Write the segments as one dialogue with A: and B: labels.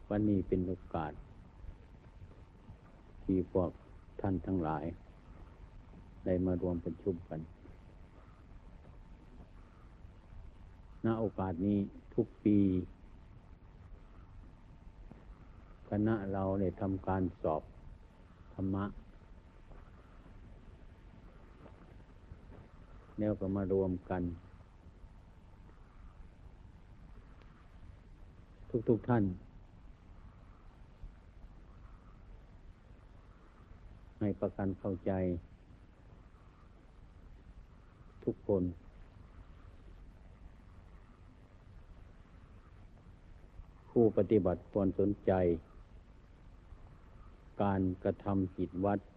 A: วันนี้เป็นโอกาสที่พวกท่านทั้งหลายได้มารวมประชุมกันณโอกาสนี้ทุกปีคณะเราได้ทำการสอบธรรมะแล้วก็มารวมกันทุกท่านให้ประกันเข้าใจทุกคนผู้ปฏิบัติควรสนใจการกระทำกิจวัตร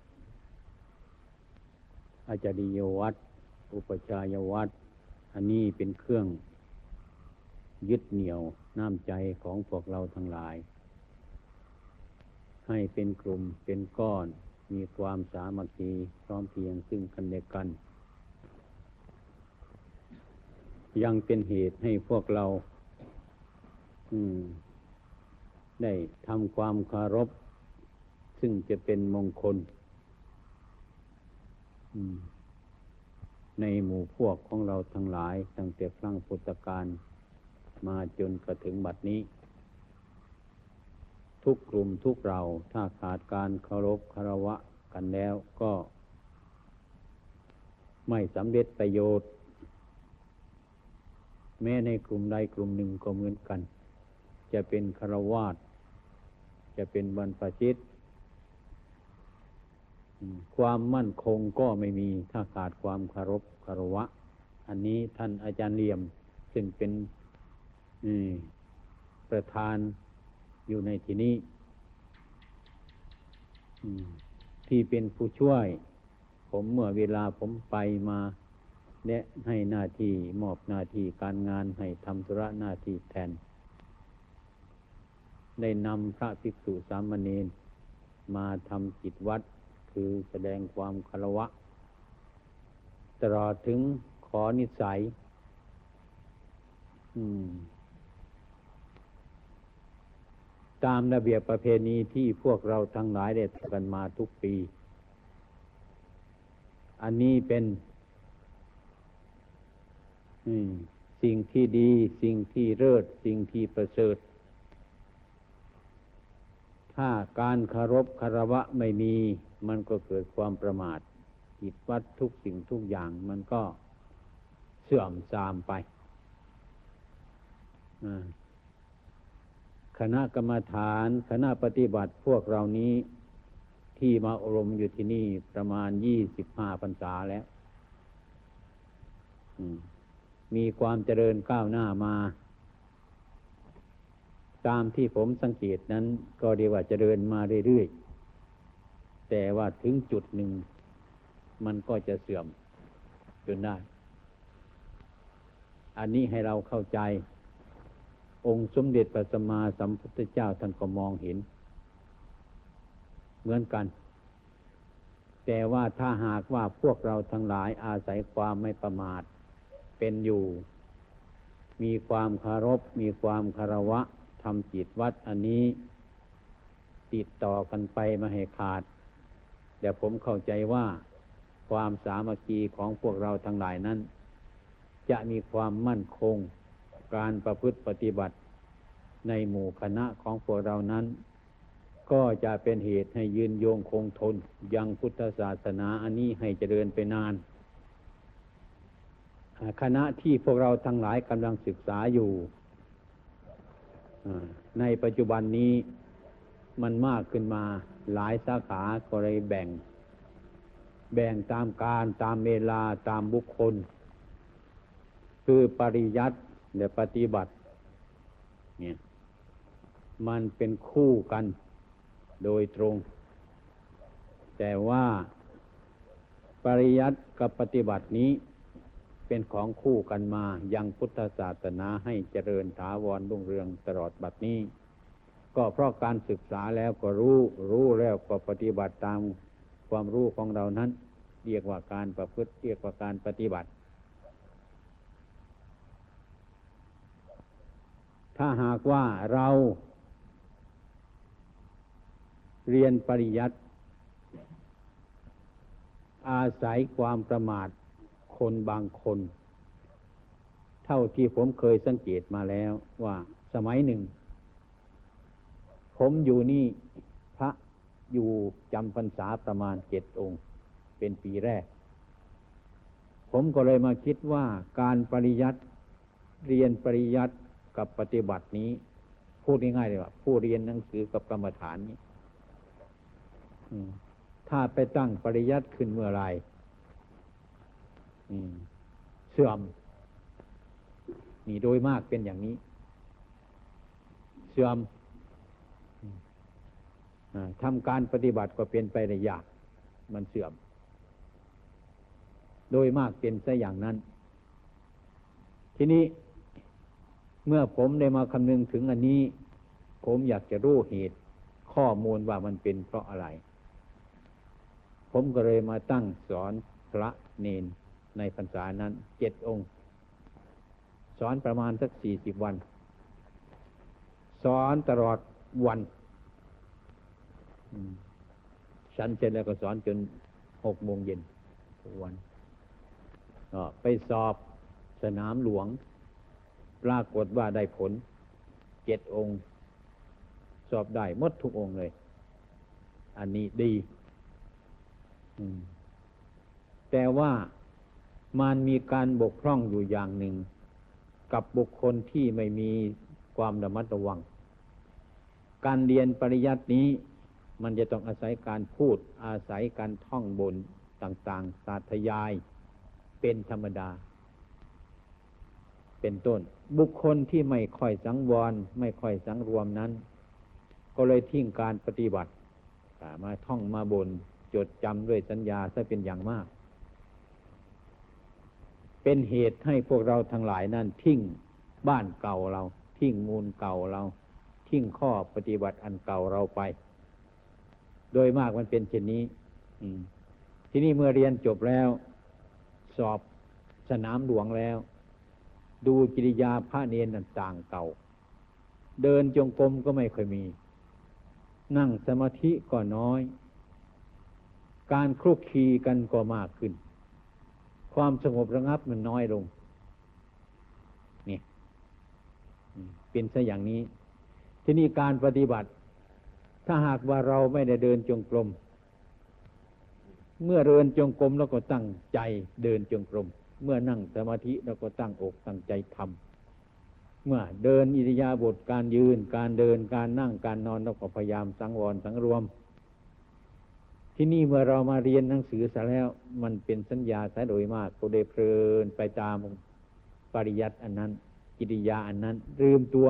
A: อาจาริยวัตรอุปชายวัตรอันนี้เป็นเครื่องยึดเหนี่ยวน้ำใจของพวกเราทั้งหลายให้เป็นกลุ่มเป็นก้อนมีความสามัคคีพร้อมเพรียงซึ่งกันและกันยังเป็นเหตุให้พวกเราได้ทำความเคารพซึ่งจะเป็นมงคลในหมู่พวกของเราทั้งหลายตั้งแต่ครั้งพุทธกาลมาจนกระถึงบัดนี้ทุกกลุ่มทุกเราถ้าขาดการเคารพคารวะกันแล้วก็ไม่สำเร็จประโยชน์แม้ในกลุ่มใดกลุ่มหนึ่งก็เหมือนกันจะเป็นฆราวาสจะเป็นบรรพชิตความมั่นคงก็ไม่มีถ้าขาดความเคารพคารวะอันนี้ท่านอาจารย์เหลี่ยมซึ่งเป็นประธานอยู่ในที่นี้ที่เป็นผู้ช่วยผมเมื่อเวลาผมไปมาและให้หน้าที่มอบหน้าที่การงานให้ทำธุระหน้าที่แทนได้นำพระภิกษุสามเณรมาทำกิจวัตรคือแสดงความเคารวะตลอดถึงขอนิสัยตามระเบียบประเพณีที่พวกเราทั้งหลายได้ทำกันมาทุกปีอันนี้เป็นสิ่งที่ดีสิ่งที่เลิศสิ่งที่ประเสริฐถ้าการเคารพคารวะไม่มีมันก็เกิดความประมาทกิจวัตรทุกสิ่งทุกอย่างมันก็เสื่อมทรามไปคณะกรรมฐานคณะปฏิบัติพวกเรานี้ที่มาอบรมอยู่ที่นี่ประมาณ25 พรรษาแล้วมีความเจริญก้าวหน้ามาตามที่ผมสังเกตนั้นก็เรียกว่าเจริญมาเรื่อยๆแต่ว่าถึงจุดหนึ่งมันก็จะเสื่อมจนได้อันนี้ให้เราเข้าใจองค์สมเด็จพระสัมมาสัมพุทธเจ้าท่านก็มองเห็นเหมือนกันแต่ว่าถ้าหากว่าพวกเราทั้งหลายอาศัยความไม่ประมาทเป็นอยู่มีความเคารพมีความคารวะทำกิจวัตรอันนี้ติดต่อกันไปไม่ให้ขาดแต่ผมเข้าใจว่าความสามัคคีของพวกเราทั้งหลายนั้นจะมีความมั่นคงการประพฤติปฏิบัติในหมู่คณะของพวกเรานั้นก็จะเป็นเหตุให้ยืนยงคงทนยังพุทธศาสนาอันนี้ให้เจริญไปนานคณะที่พวกเราทั้งหลายกำลังศึกษาอยู่ในปัจจุบันนี้มันมากขึ้นมาหลายสาขาก็เลยแบ่งตามการตามเวลาตามบุคคลคือปริยัติและปฏิบัติเนี่ยมันเป็นคู่กันโดยตรงแต่ว่าปริยัติกับปฏิบัตินี้เป็นของคู่กันมายังพุทธศาสนาให้เจริญถาวรรุ่งเรืองตลอดบัดนี้ก็เพราะการศึกษาแล้วก็รู้แล้วก็ปฏิบัติตามความรู้ของเรานั้นเรียกว่าการประพฤติเรียกว่าการปฏิบัติถ้าหากว่าเราเรียนปริยัติอาศัยความประมาทคนบางคนเท่าที่ผมเคยสังเกตมาแล้วว่าสมัยหนึ่งผมอยู่นี่พระอยู่จำพรรษาประมาณ7 องค์เป็นปีแรกผมก็เลยมาคิดว่าการปริยัติเรียนปริยัติกับปฏิบัตินี้พูดง่ายๆเลยว่าผู้เรียนหนังสือกับกรรมฐานนี้ถ้าไปตั้งปริยัติขึ้นเมื่อไรเสื่อมนี่โดยมากเป็นอย่างนี้เสื่อมทำการปฏิบัติก็เป็นไปได้ยากมันเสื่อมโดยมากเป็นซะอย่างนั้นทีนี้เมื่อผมได้มาคำนึงถึงอันนี้ผมอยากจะรู้เหตุข้อมูลว่ามันเป็นเพราะอะไรผมก็เลยมาตั้งสอนพระเณรในพรรษานั้น7 องค์สอนประมาณสัก40 วันสอนตลอดวันฉันเสร็จแล้วก็สอนจน6 โมงเย็นทุกวันก็ไปสอบสนามหลวงปรากฏว่าได้ผล7 องค์สอบได้หมดทุกองค์เลยอันนี้ดีแต่ว่ามันมีการบกพร่องอยู่อย่างหนึ่งกับบุคคลที่ไม่มีความระมัดระวังการเรียนปริยัตินี้มันจะต้องอาศัยการพูดอาศัยการท่องบนต่างๆสาธยายเป็นธรรมดาเป็นต้นบุคคลที่ไม่ค่อยสังวรไม่ค่อยสังรวมนั้นก็เลยทิ้งการปฏิบัติมาท่องมาบนจดจำด้วยสัญญาซะเป็นอย่างมากเป็นเหตุให้พวกเราทั้งหลายนั้นทิ้งบ้านเก่าเราทิ้งมูลเก่าเราทิ้งข้อปฏิบัติอันเก่าเราไปโดยมากมันเป็นเช่นนี้ทีนี้เมื่อเรียนจบแล้วสอบสนามหลวงแล้วดูกิริยาพระเณรต่างเก่าเดินจงกรมก็ไม่เคยมีนั่งสมาธิก็น้อยการคลุกคลีกันก็มากขึ้นความสงบระงับมันน้อยลงนี่เป็นซะอย่างนี้ทีนี้การปฏิบัติถ้าหากว่าเราไม่ได้เดินจงกรมเมื่อเดินจงกรมเราก็ตั้งใจเดินจงกรมเมื่อนั่งสมาธิเราก็ตั้งอกตั้งใจทำเมื่อเดินอิริยาบถการยืนการเดินการนั่งการนอนเราก็พยายามสังวรสังรวมที่นี่เมื่อเรามาเรียนหนังสือซะแล้วมันเป็นสัญญาซะโดยมากก็ได้เพลินไปตามปริยัติอันนั้นกิริยาอันนั้นลืมตัว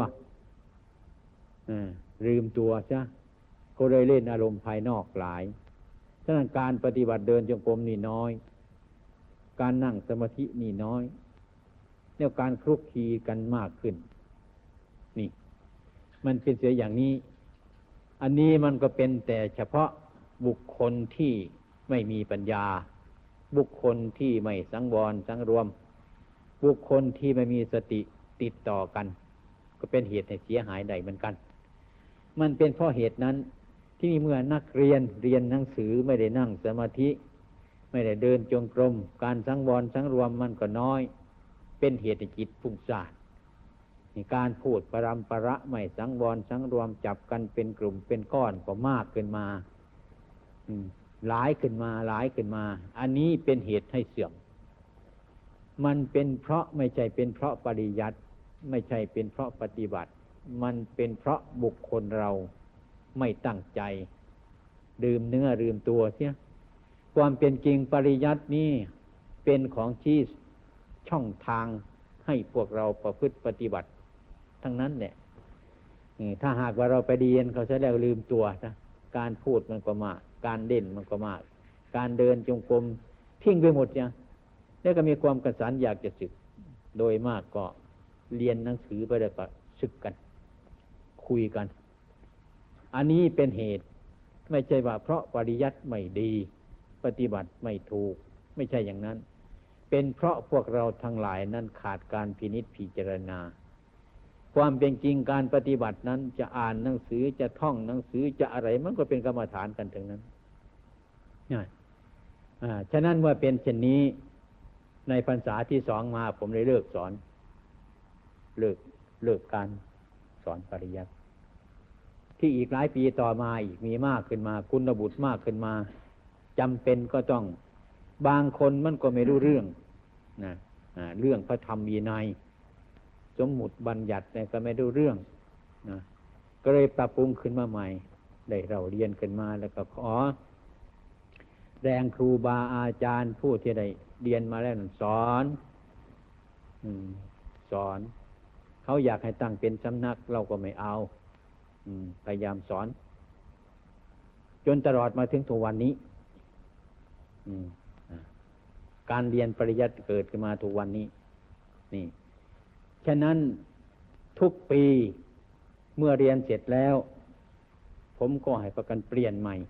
A: ซะก็เลยเล่นอารมณ์ภายนอกหลายฉะนั้นการปฏิบัติเดินจงกรมนี่น้อยการนั่งสมาธินี่น้อยแล้วการคลุกคลีกันมากขึ้นนี่มันเป็นเสียอย่างนี้อันนี้มันก็เป็นแต่เฉพาะบุคคลที่ไม่มีปัญญาบุคคลที่ไม่สังวรสังรวมบุคคลที่ไม่มีสติติดต่อกันก็เป็นเหตุให้เสียหายได้เหมือนกันมันเป็นเพราะเหตุนั้นที่เมื่อนักเรียนหนังสือไม่ได้นั่งสมาธิไม่ได้เดินจงกรมการสังวรสังรวมมันก็น้อยเป็นเหตุให้จิตฟุ้งซ่านมีการพูดปรำประไม่สังวรสังรวมจับกันเป็นกลุ่มเป็นก้อนก็มากขึ้นมาหลายขึ้นมาอันนี้เป็นเหตุให้เสื่อมมันเป็นเพราะไม่ใช่เป็นเพราะปริยัติไม่ใช่เป็นเพราะปฏิบัติมันเป็นเพราะบุคคลเราไม่ตั้งใจดื่มเนื้อลืมตัวเสียความเป็นจริงปริยัตินี้เป็นของชี้ช่องทางให้พวกเราประพฤติปฏิบัติทั้งนั้นแหละถ้าหากว่าเราไปเรียนเขาจะแล้วลืมตัวนะการพูดมันก็มากการเด่นมันก็มากการเดินจงกรมทิ้งไปหมดเนี่ยแล้วก็มีความกระสันอยากจะศึกโดยมากก็เรียนหนังสือไปแล้วก็ศึกกันคุยกันอันนี้เป็นเหตุไม่ใช่ว่าเพราะปริยัติไม่ดีปฏิบัติไม่ถูกไม่ใช่อย่างนั้นเป็นเพราะพวกเราทั้งหลายนั้นขาดการพินิจพิจารณาความเป็นจริงการปฏิบัตินั้นจะอ่านหนังสือจะท่องหนังสือจะอะไรมันก็เป็นกรรมฐานกันทั้งนั้นฉะนั้นเมื่อเป็นเช่นนี้ในพรรษาที่สองมาผมเลยเลิกสอนเลิกการสอนปริยัติที่อีกหลายปีต่อมาอีกมีมากขึ้นมาคุณบุตรมากขึ้นมาจำเป็นก็ต้องบางคนมันก็ไม่รู้เรื่องนะเรื่องพระธรรมวินัยสมมุติบัญญัติเนี่ยก็ไม่รู้เรื่องนะก็เลยปรับปรุงขึ้นมาใหม่ได้เราเรียนขึ้นมาแล้วก็ขอแรงครูบาอาจารย์ผู้ที่ได้เรียนมาแล้วสอนเขาอยากให้ตั้งเป็นสำนักเราก็ไม่เอาพยายามสอนจนตลอดมาถึงทุกวันนี้การเรียนปริยัติเกิดขึ้นมาทุกวันนี้นี่ฉะนั้นทุกปีเมื่อเรียนเสร็จแล้วผมก็ให้ประกันเปลี่ยนใหม่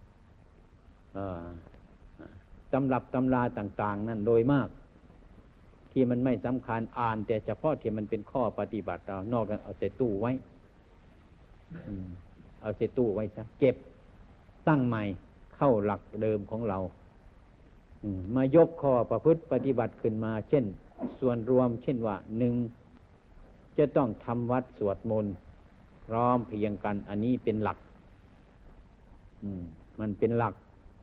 A: ตำรับตำราต่างๆนั่นโดยมากที่มันไม่สำคัญอ่านแต่เฉพาะที่มันเป็นข้อปฏิบัติเรานอกนั้นเอาใส่ตู้ไว้เอาใส่ตู้ไว้ซะเก็บตั้งใหม่เข้าหลักเดิมของเรามายกข้อประพฤติปฏิบัติขึ้นมาเช่นส่วนรวมเช่นว่าหนึ่งจะต้องทำวัดสวดมนต์พร้อมเพรียงกันอันนี้เป็นหลักมันเป็นหลัก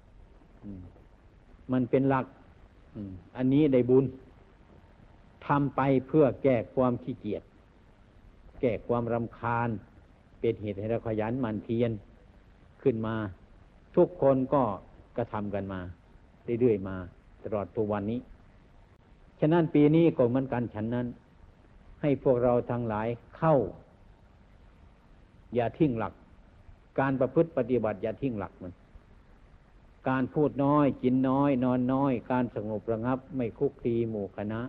A: มันเป็นหลักอันนี้ได้บุญทำไปเพื่อแก้ความขี้เกียจแก้ความรำคาญเป็นเหตุให้เราขยันหมั่นเพียรขึ้นมาทุกคนก็กระทำกันมาเรื่อยๆมาตลอดทุกวันนี้ฉะนั้นปีนี้ก็เหมือนกันฉันนั้นให้พวกเราทั้งหลายเข้าอย่าทิ้งหลักการประพฤติปฏิบัติอย่าทิ้งหลักมันการพูดน้อยกินน้อยนอนน้อยการสงบระงับไม่คุกคีหมู่คณะ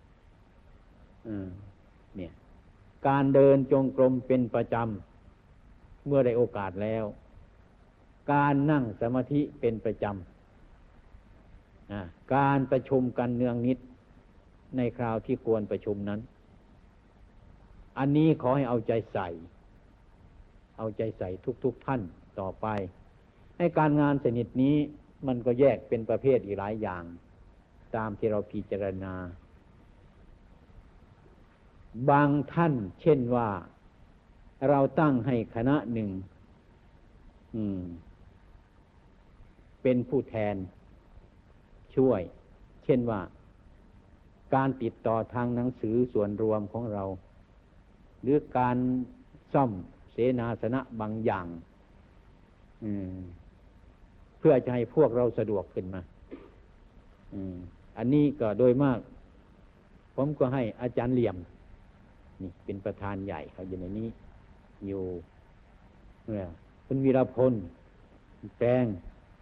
A: เนี่ยการเดินจงกรมเป็นประจำเมื่อได้โอกาสแล้วการนั่งสมาธิเป็นประจำการประชุมกันเนืองนิดในคราวที่ควรประชุมนั้นอันนี้ขอให้เอาใจใส่ทุกท่านต่อไปให้การงานชนิดนี้มันก็แยกเป็นประเภทอีกหลายอย่างตามที่เราพิจารณาบางท่านเช่นว่าเราตั้งให้คณะหนึ่งเป็นผู้แทนช่วยเช่นว่าการติดต่อทางหนังสือส่วนรวมของเราหรือการซ่อมเสนาสนะบางอย่างเพื่อจะให้พวกเราสะดวกขึ้นมาอันนี้ก็โดยมากผมก็ให้อาจารย์เหลี่ยมนี่เป็นประธานใหญ่เขาอยู่ในนี้อยู่คุณวีรพลแปลง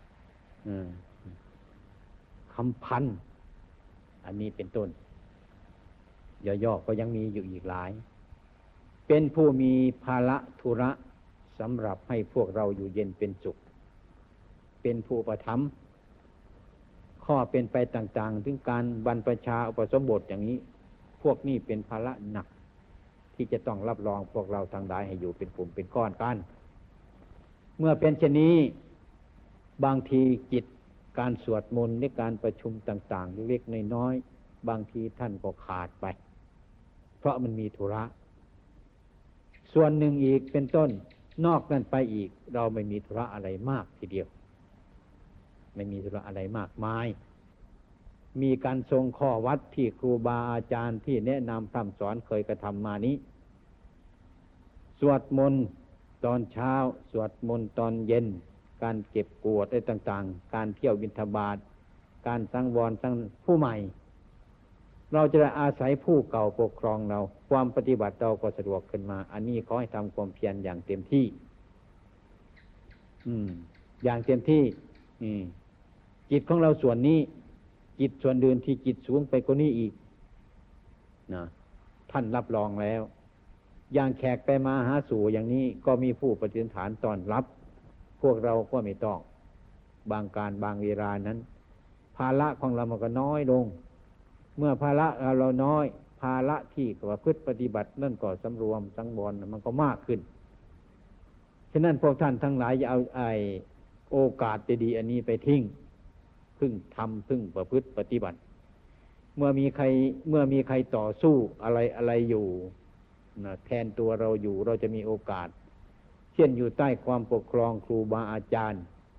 A: คำพันธ์อันนี้เป็นต้นย่อๆก็ยังมีอยู่อีกหลายเป็นผู้มีภาระธุระสำหรับให้พวกเราอยู่เย็นเป็นสุขเป็นผู้ประทับข้อเป็นไปต่างๆถึงการบรรพชาอุปสมบทอย่างนี้พวกนี้เป็นภาระหนักที่จะต้องรับรองพวกเราทางใดให้อยู่เป็นกลุ่มเป็นก้อนกันเมื่อเป็นเช่นนี้บางทีจิตการสวดมนต์ในการประชุมต่างๆเล็กๆน้อยๆบางทีท่านก็ขาดไปเพราะมันมีธุระส่วนหนึ่งอีกเป็นต้นนอกนั้นไปอีกเราไม่มีธุระอะไรมากทีเดียวไม่มีธุระอะไรมากมายมีการทรงข้อวัดที่ครูบาอาจารย์ที่แนะนำพร่ำสอนเคยกระทำมานี้สวดมนต์ตอนเช้าสวดมนต์ตอนเย็นการเก็บกวาดอะไรต่างๆการเที่ยวบิณฑบาตการสังวรสังผู้ใหม่เราจะอาศัยผู้เก่าปกครองเราความปฏิบัติเราก็สะดวกขึ้นมาอันนี้ขอให้ทำความเพียรอย่างเต็มที่อย่างเต็มที่จิตของเราส่วนนี้จิตส่วนเดินที่จิตสูงไปกว่านี้อีกนะท่านรับรองแล้วอย่างแขกไปมาหาสู่อย่างนี้ก็มีผู้ปฏิฐานต้อนรับพวกเราก็ไม่ต้องบางการบางเวลานั้นภาระของเรามันก็น้อยลงเมื่อภาระเราน้อยภาระที่ประพฤติปฏิบัตินั่นก็สำรวมสังวรมันก็มากขึ้นฉะนั้นพวกท่านทั้งหลายอย่าเอาโอกาสดีๆอันนี้ไปทิ้งพึ่งทำพึ่งประพฤติปฏิบัติเมื่อมีใครต่อสู้อะไรอยู่นะแทนตัวเราอยู่เราจะมีโอกาสเช่นอยู่ใต้ความปกครองครูบาอาจารย์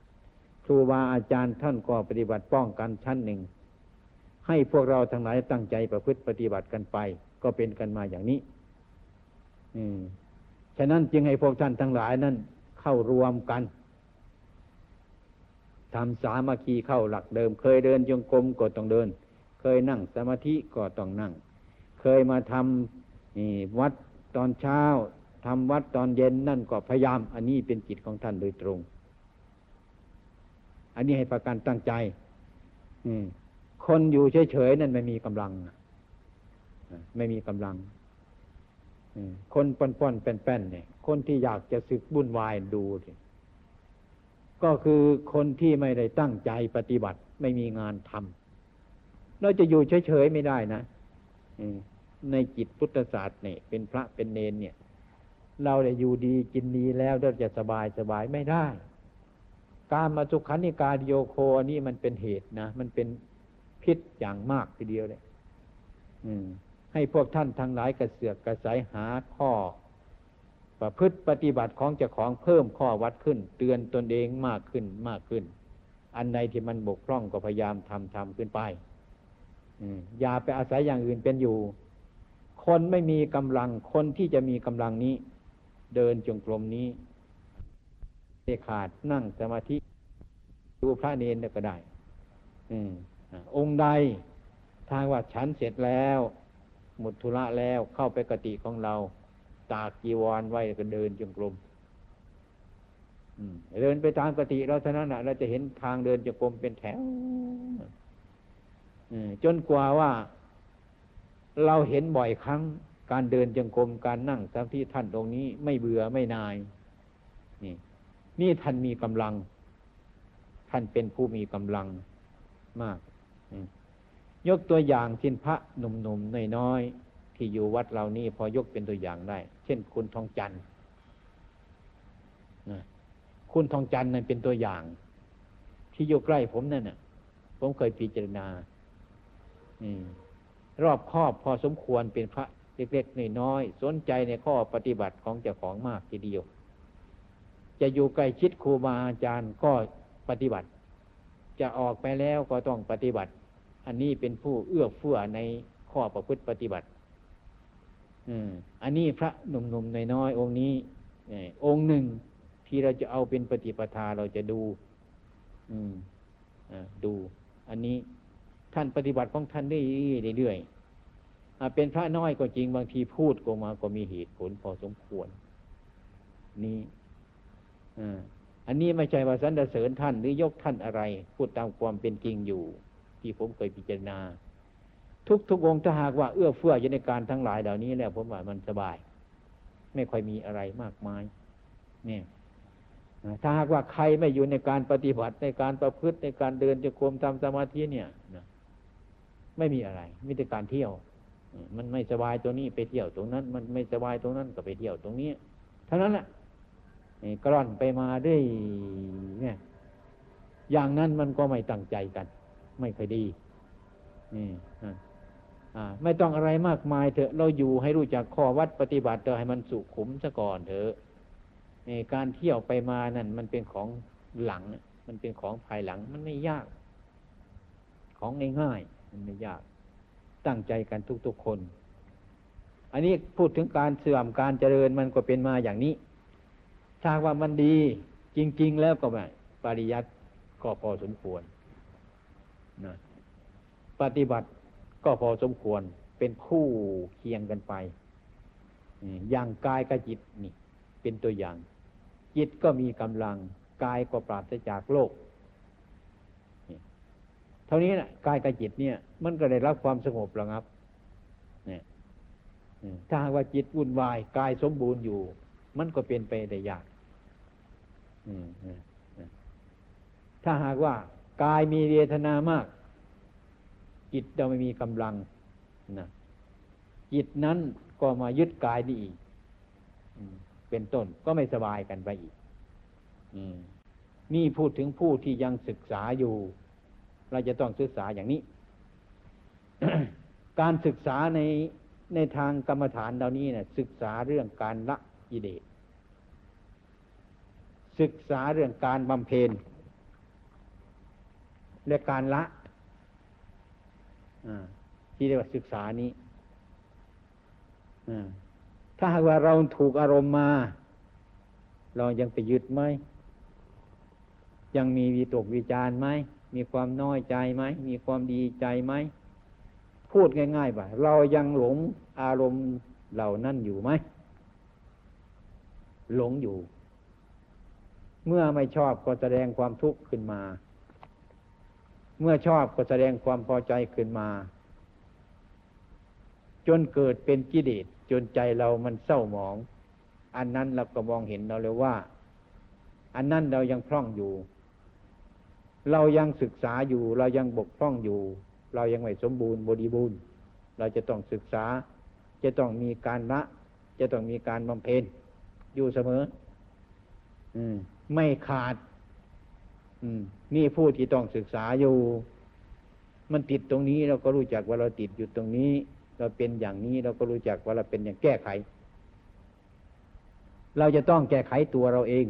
A: ท่านก็ปฏิบัติป้องกันชั้นหนึ่งให้พวกเราทั้งหลายตั้งใจประพฤติปฏิบัติกันไปก็เป็นกันมาอย่างนี้ฉะนั้นจึงให้พวกท่านทั้งหลายนั้นเข้ารวมกันทำสามัคคีเข้าหลักเดิมเคยเดินจงกรมก็ต้องเดินเคยนั่งสมาธิก็ต้องนั่งเคยมาทำวัดตอนเช้าทำวัดตอนเย็นนั่นก็พยายามอันนี้เป็นกิจของท่านโดยตรงอันนี้ให้ประกันตั้งใจคนอยู่เฉยๆนั่นไม่มีกำลังคนป้อนๆแป้นๆเนี่ยคนที่อยากจะสึกวุ่นวายดูก็คือคนที่ไม่ได้ตั้งใจปฏิบัติไม่มีงานทำเราจะอยู่เฉยๆไม่ได้นะในจิตพุทธศาสตร์เนี่ยเป็นพระเป็นเณรเนี่ยเราได้อยู่ดีกินดีแล้วเราจะสบายไม่ได้การมาสุขันธิกาโยโคนี่มันเป็นเหตุนะมันเป็นพิษอย่างมากทีเดียวเลยให้พวกท่านทั้งหลายกระเสือกกระสายหาข้อประพฤติปฏิบัติของเจ้าของเพิ่มข้อวัดขึ้นเตือนตนเองมากขึ้นอันใดที่มันบกพร่องก็พยายามทำขึ้นไปอย่าไปอาศัยอย่างอื่นเป็นอยู่คนไม่มีกำลังคนที่จะมีกำลังนี้เดินจงกรมนี้เด็ดขาดนั่งสมาธิดูพระเนรก็ได้องค์ใดทางว่าฉันเสร็จแล้วหมดธุระแล้วเข้าไปกติของเราตากจีวรไว้ก็เดินจงกรมเดินไปตามกติเราเท่านั้นเราจะเห็นทางเดินจงกรมเป็นแถวจนกว่าว่าเราเห็นบ่อยครั้งการเดินจงกรมการนั่งสมาธิท่านตรงนี้ไม่เบื่อไม่นายนี่ท่านมีกำลังท่านเป็นผู้มีกำลังมากยกตัวอย่างเช่นพระหนุ่มๆน้อยๆที่อยู่วัดเรานี่พอยกเป็นตัวอย่างได้เช่นคุณทองจันทร์คุณทองจันทร์นั่นเป็นตัวอย่างที่อยู่ใกล้ผมนั่นน่ะผมเคยพิจารณารอบครอบพอสมควรเป็นพระเล็กๆน้อยๆสนใจในข้อปฏิบัติของเจ้าของมากทีเดียวจะอยู่ใกล้ชิดครูบาอาจารย์ก็ปฏิบัติจะออกไปแล้วก็ต้องปฏิบัติอันนี้เป็นผู้เอื้อเฟื้อในข้อประพฤติปฏิบัติอันนี้พระหนุ่มๆน้อยๆองค์นี้องค์หนึ่งที่เราจะเอาเป็นปฏิปทาเราจะดูอันนี้ท่านปฏิบัติของท่านได้เรื่อยๆเป็นพระน้อยก็จริงบางทีพูดก็มาก็มีเหตุผลพอสมควรนี่อันนี้ไม่ใช่ว่าสรรเสริญท่านหรือยกท่านอะไรพูดตามความเป็นจริงอยู่ที่ผมเคยพิจารณาทุกองค์ถ้าหากว่าเอื้อเฟื้ออยู่ในการทั้งหลายเหล่านี้แล้วผมว่ามันสบายไม่ค่อยมีอะไรมากมายเนี่ยถ้าหากว่าใครไม่อยู่ในการปฏิบัติในการประพฤติในการเดินจงกรมทำสมาธิเนี่ยไม่มีอะไรมีแต่การเที่ยวมันไม่สบายตรงนี้ไปเที่ยวตรงนั้นมันไม่สบายตรงนั้นก็ไปเที่ยวตรงนี้เท่านั้นแหละกร่อนไปมาด้วยเนี่ยอย่างนั้นมันก็ไม่ตั้งใจกันไม่ค่อยดีไม่ต้องอะไรมากมายเถอะเราอยู่ให้รู้จักข้อวัดปฏิบัติเถอะให้มันสุขุมซะก่อนเถอะการเที่ยวไปมานั่นมันเป็นของหลังมันเป็นของภายหลังมันไม่ยากของง่ายๆมันไม่ยากตั้งใจกันทุกๆคนอันนี้พูดถึงการเสื่อมการเจริญมันก็เป็นมาอย่างนี้ถ้าว่ามันดีจริงๆแล้วก็แบบปริยัติก็พอสมควรนะปฏิบัติก็พอสมควรเป็นคู่เคียงกันไปอย่างกายกับจิตนี่เป็นตัวอย่างจิตก็มีกำลังกายก็ปราศจากโลกเท่านี้นะกายกับจิตเนี่ยมันก็ได้รับความสงบระงับเนี่ยถ้าหากว่าจิตวุ่นวายกายสมบูรณ์อยู่มันก็เป็นไปได้ยากถ้าหากว่ากายมีเวทนามากจิตเราไม่มีกำลังนะจิตนั้นก็มายึดกายนี่อีกเป็นต้นก็ไม่สบายกันไปอีกนี่พูดถึงผู้ที่ยังศึกษาอยู่เราจะต้องศึกษาอย่างนี้ การศึกษาในทางกรรมฐานเหล่านี้เนี่ยศึกษาเรื่องการละกิเลสศึกษาเรื่องการบำเพ็ญและการละที่เรียกว่าศึกษานี้ถ้าหากว่าเราถูกอารมณ์มาเรายังไปยึดไหมยังมีวิตกวิจารไหมมีความน้อยใจไหมมีความดีใจไหมพูดง่ายๆว่าเรายังหลงอารมณ์เหล่านั้นอยู่ไหมหลงอยู่เมื่อไม่ชอบก็แสดงความทุกข์ขึ้นมาเมื่อชอบก็แสดงความพอใจขึ้นมาจนเกิดเป็นกิเลสจนใจเรามันเศร้าหมองอันนั้นเราก็มองเห็นเราเลยว่าอันนั้นเรายังพร่องอยู่เรายังศึกษาอยู่เรายังบกพร่องอยู่เรายังไม่สมบูรณ์บริบูรณ์เราจะต้องศึกษาจะต้องมีการละจะต้องมีการบำเพ็ญอยู่เสมอไม่ขาดนี่ผู้ที่ต้องศึกษาอยู่มันติดตรงนี้เราก็รู้จักว่าเราติดอยู่ตรงนี้เราเป็นอย่างนี้เราก็รู้จักว่าเราเป็นอย่างแก้ไขเราจะต้องแก้ไขตัวเราเอง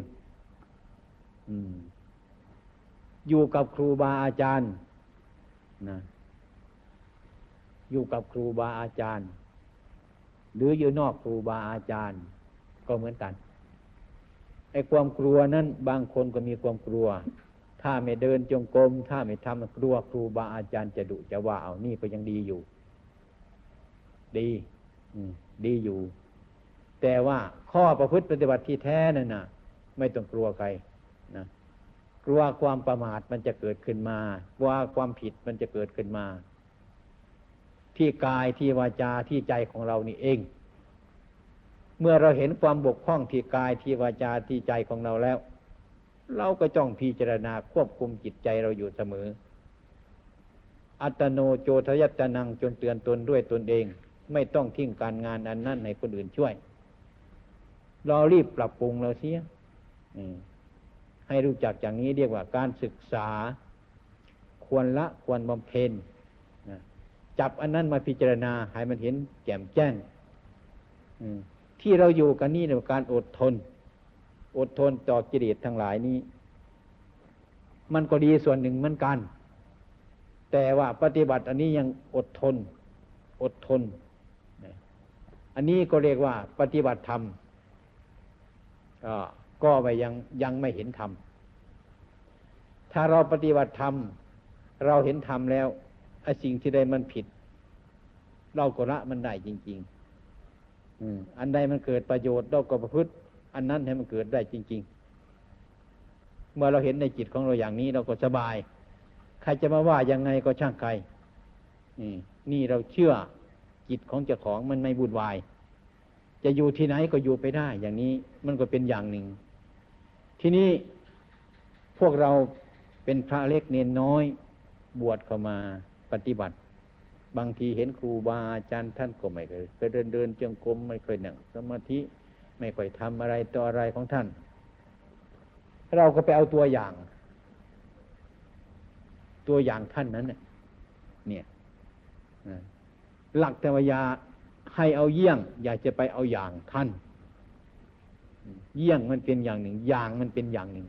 A: อยู่กับครูบาอาจารย์นะอยู่กับครูบาอาจารย์หรืออยู่นอกครูบาอาจารย์ก็เหมือนกันไอ้ความกลัวนั้นบางคนก็มีความกลัวถ้าไม่เดินจงกรมถ้าไม่ทำกลัวครูบาอาจารย์จะดุจะว่าเอานี่ก็ยังดีอยู่ดีอยู่แต่ว่าข้อประพฤติปฏิบัติที่แท้นั่นน่ะไม่ต้องกลัวใครนะกลัวความประมาทมันจะเกิดขึ้นมากลัวความผิดมันจะเกิดขึ้นมาที่กายที่วาจาที่ใจของเรานี่เองเมื่อเราเห็นความบกพร่องที่กายที่วาจาที่ใจของเราแล้วเราก็จ้องพิจารณาควบคุมจิตใจเราอยู่เสมออัตโนโจทยัตตนังจนเตือนตนด้วยตนเองไม่ต้องทิ้งการงานอันนั้นให้คนอื่นช่วยเรารีบปรับปรุงเราเสียให้รู้จักอย่างนี้เรียกว่าการศึกษาควรละควรบำเพ็ญจับอันนั้นมาพิจารณาให้มันเห็นแจ่มแจ้งที่เราอยู่กันนี่เนี่ยการอดทนต่อกิเลสทั้งหลายนี้มันก็ดีส่วนหนึ่งเหมือนกันแต่ว่าปฏิบัติอันนี้ยังอดทนอันนี้ก็เรียกว่าปฏิบัติธรรมก็ไปยังไม่เห็นธรรมถ้าเราปฏิบัติธรรมเราเห็นธรรมแล้วไอ้สิ่งที่ใดมันผิดเราก็ละมันได้จริงๆอันใดมันเกิดประโยชน์เราก็ประพฤติอันนั้นให้มันเกิดได้จริงๆเมื่อเราเห็นในจิตของเราอย่างนี้เราก็สบายใครจะมาว่ายังไงก็ช่างใครนี่เราเชื่อจิตของเจ้าของมันไม่วุ่นวายจะอยู่ที่ไหนก็อยู่ไปได้อย่างนี้มันก็เป็นอย่างหนึ่งทีนี้พวกเราเป็นพระเล็กเนนน้อยบวชเข้ามาปฏิบัติบางทีเห็นครูบาอาจารย์ท่านก็ไม่เคยเดินจงกรมไม่เคยนั่งสมาธิไม่ค่อยทำอะไรต่ออะไรของท่านเราก็ไปเอาตัวอย่างท่านนั้นเนี่ยหลักธรรมยาให้เอาเยี่ยงอยากจะไปเอาอย่างท่านเยี่ยงมันเป็นอย่างหนึ่งอย่างมันเป็นอย่างหนึ่ง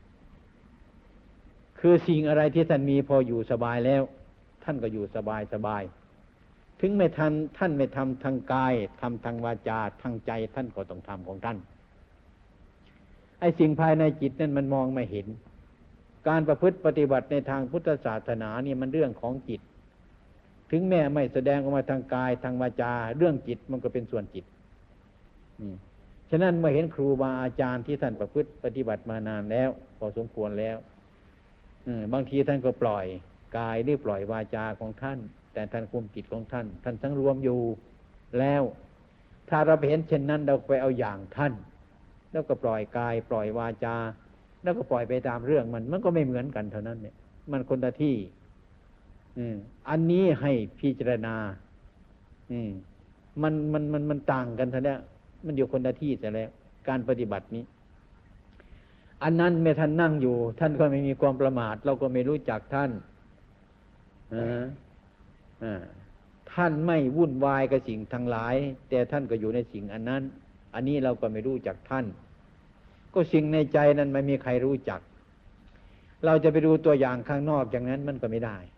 A: คือสิ่งอะไรที่ท่านมีพออยู่สบายแล้วท่านก็อยู่สบายถึงไม่ทันท่านไม่ทำทางกายทำทางวาจาทางใจท่านก็ต้องทำของท่านไอ้สิ่งภายในจิตนั่นมันมองไม่เห็นการประพฤติปฏิบัติในทางพุทธศาสนานี่มันเรื่องของจิตถึงแม้ไม่แสดงออกมาทางกายทางวาจาเรื่องจิตมันก็เป็นส่วนจิตฉะนั้นเมื่อเห็นครูบาอาจารย์ที่ท่านประพฤติปฏิบัติมานานแล้วพอสมควรแล้วบางทีท่านก็ปล่อยกายหรือปล่อยวาจาของท่านแต่ท่านคุมจิตของท่านทั้งรวมอยู่แล้วถ้าเราไปเห็นเช่นนั้นเราไปเอาอย่างท่านแล้วก็ปล่อยกายปล่อยวาจาแล้วก็ปล่อยไปตามเรื่องมันก็ไม่เหมือนกันเท่านั้นเนี่ยมันคนละที่อันนี้ให้พิจารณามันต่างกันซะแล้วมันอยู่คนละที่ซะแล้วการปฏิบัตินี้อันนั้นเมื่อท่านนั่งอยู่ท่านก็ไม่มีความประมาทเราก็ไม่รู้จักท่านท่านไม่วุ่นวายกับสิ่งทั้งหลายแต่ท่านก็อยู่ในสิ่งอันนั้นอันนี้เราก็ไม่รู้จักท่านก็สิ่งในใจนั้นไม่มีใครรู้จักเราจะไปดูตัวอย่างข้างนอกอย่างนั้นมันก็ไม่ได้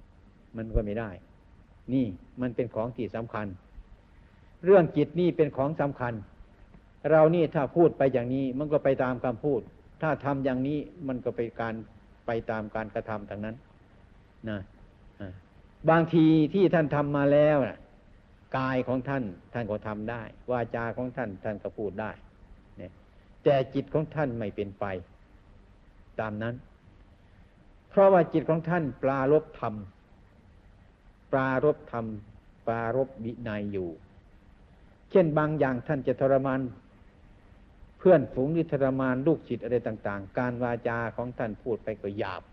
A: นี่มันเป็นของที่สำคัญเรื่องจิตนี่เป็นของสำคัญเรานี่ถ้าพูดไปอย่างนี้มันก็ไปตามคำพูดถ้าทำอย่างนี้มันก็ไปตามการกระทำทั้งนั้นนะบางทีที่ท่านทำมาแล้วนะกายของท่านก็ทำได้วาจาของท่านก็พูดได้เนี่ยแต่จิตของท่านไม่เป็นไปตามนั้นเพราะว่าจิตของท่านปรารภธรรมปรารภวินัยอยู่เช่นบางอย่างท่านจะทรมานเพื่อนฝูงหรือทรมานลูกศิษย์อะไรต่างๆการวาจาของท่านพูดไปก็หยาบ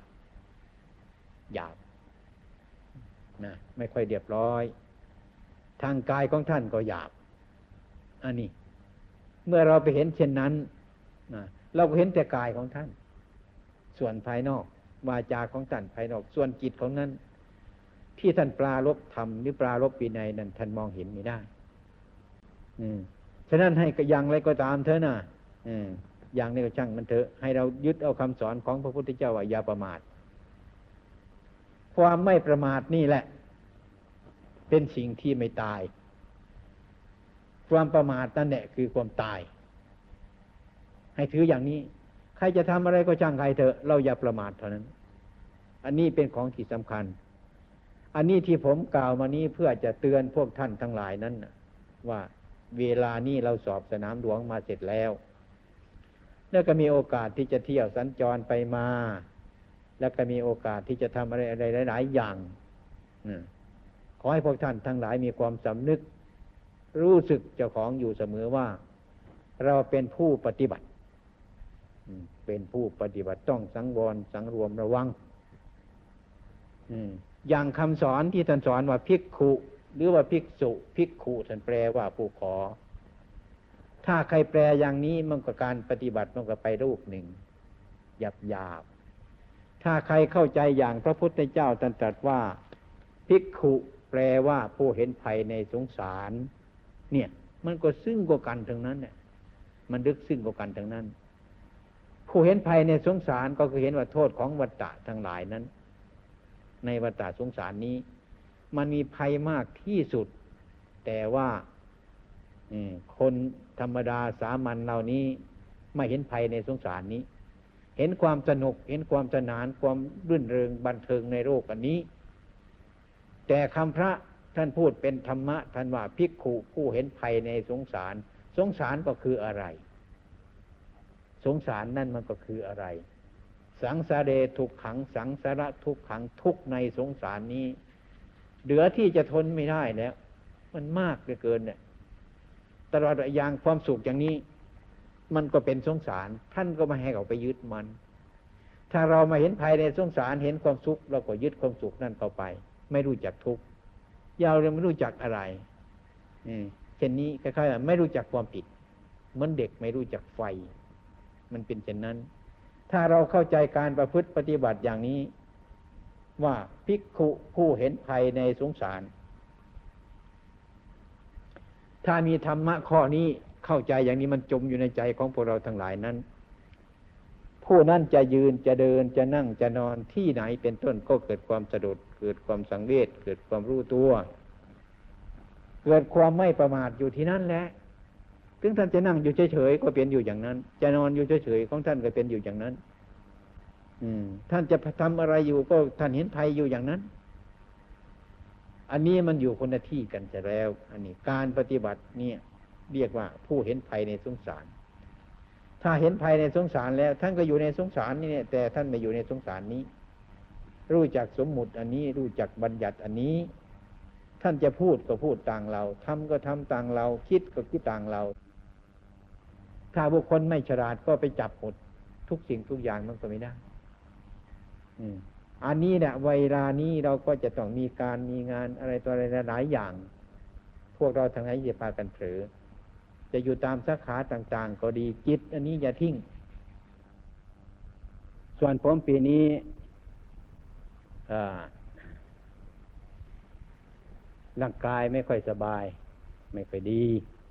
A: นะไม่ค่อยเรียบร้อยทางกายของท่านก็หยาบอันนี้เมื่อเราไปเห็นเช่นนั้นนะเราก็เห็นแต่กายของท่านส่วนภายนอกวาจาของท่านภายนอกส่วนจิตของนั้นที่ท่านปรารภธรรมหรือปรารภวินัยนั้นท่านมองเห็นไม่ได้ฉะนั้นให้อย่างไรก็ตามเถอะนะอย่างนี้ก็ช่างมันเถอะให้เรายึดเอาคำสอนของพระพุทธเจ้าว่าอย่าประมาทความไม่ประมาทนี่แหละเป็นสิ่งที่ไม่ตายความประมาทนั่นแหละคือความตายให้ถืออย่างนี้ใครจะทำอะไรก็ช่างใครเถอะเราอย่าประมาทเท่านั้นอันนี้เป็นของที่สำคัญอันนี้ที่ผมกล่าวมานี้เพื่อจะเตือนพวกท่านทั้งหลายนั้นว่าเวลานี้เราสอบสนามหลวงมาเสร็จแล้วก็มีโอกาสที่จะเที่ยวสัญจรไปมาแล้วก็มีโอกาสที่จะทำอะไรหลายๆอย่างขอให้พวกท่านทั้งหลายมีความสำนึกรู้สึกเจ้าของอยู่เสมอว่าเราเป็นผู้ปฏิบัติต้องสังวรสังรวมระวังอย่างคำสอนที่ท่านสอนว่าภิกขุหรือว่าภิกษุภิกขุท่านแปลว่าผู้ขอถ้าใครแปลอย่างนี้มันก็การปฏิบัติมันก็ไปรูปหนึ่งหยาบถ้าใครเข้าใจอย่างพระพุทธเจ้าท่านตรัสว่าภิกขุแปลว่าผู้เห็นภัยในสงสารเนี่ยมันก็ซึ้งกว่ากันทั้งนั้นเนี่ยมันลึกซึ้งกว่ากันทั้งนั้นผู้เห็นภัยในสงสารก็คือเห็นว่าโทษของวัฏฏะทั้งหลายนั้นในวัฏฏะสงสารนี้มันมีภัยมากที่สุดแต่ว่าคนธรรมดาสามัญเหล่านี้ไม่เห็นภัยในสงสารนี้เห็นความสนุกเห็นความสนานความรื่นเริงบันเทิงในโลกอันนี้แต่คำพระท่านพูดเป็นธรรมะท่านว่าภิกขุผู้เห็นภัยในสงสารก็คืออะไรสงสารนั่นมันก็คืออะไรสังสาเรทุกขังสังสาระทุกขังทุกในสงสารนี้เหลือที่จะทนไม่ได้แล้วมันมากเหลือเกินเนี่ยตลอดอย่างความสุขอย่างนี้มันก็เป็นสงสารท่านก็ไม่ให้เขาไปยึดมันถ้าเรามาเห็นภัยในสงสารเห็นความสุขเราก็ยึดความสุขนั่นเข้าไปไม่รู้จักทุกข์เราเลยไม่รู้จักอะไรเช่นนี้คล้ายๆไม่รู้จักความผิดเหมือนเด็กไม่รู้จักไฟมันเป็นเช่นนั้นถ้าเราเข้าใจการประพฤติปฏิบัติอย่างนี้ว่าภิกขุผู้เห็นภัยในสงสารถ้ามีธรรมะข้อนี้เข้าใจอย่างนี้มันจมอยู่ในใจของพวกเราทั้งหลายนั้นผู้นั้นจะยืนจะเดินจะนั่งจะนอนที่ไหนเป็นต้นก็เกิดความสะดุดเกิดความสังเวชเกิดความรู้ตัวเกิดความไม่ประมาทอยู่ที่นั่นแหละถึงท่านจะนั่งอยู่เฉยๆก็เป็นอยู่อย่างนั้นจะนอนอยู่เฉยๆของท่านก็เป็นอยู่อย่างนั้นท่านจะทำอะไรอยู่ก็ท่านเห็นภัยอยู่อย่างนั้นอันนี้มันอยู่คนละที่กันจะแล้วอันนี้การปฏิบัติเนี่ยเรียกว่าผู้เห็นภัยในสงสารถ้าเห็นภัยในสงสารแล้วท่านก็อยู่ในสงสารนี่เนี่ยแต่ท่านไม่อยู่ในสงสารนี้รู้จักสมมุติอันนี้รู้จักบัญญัติอันนี้ท่านจะพูดก็พูดต่างเราทำก็ทำต่างเราคิดก็คิดต่างเราถ้าบุคคลไม่ฉลาดก็ไปจับหมดทุกสิ่งทุกอย่างมันก็ไม่ได้อันนี้เนี่ยเวลานี้เราก็จะต้องมีการมีงานอะไรตัวอะไรหลายอย่าง
B: พวกเราทั้งหลายอย่าพากันเผลอจะอยู่ตามสาขาต่างๆก็ดีจิตอันนี้อย่าทิ้ง
A: ส่วนผมปีนี้ร่างกายไม่ค่อยสบายไม่ค่อยดี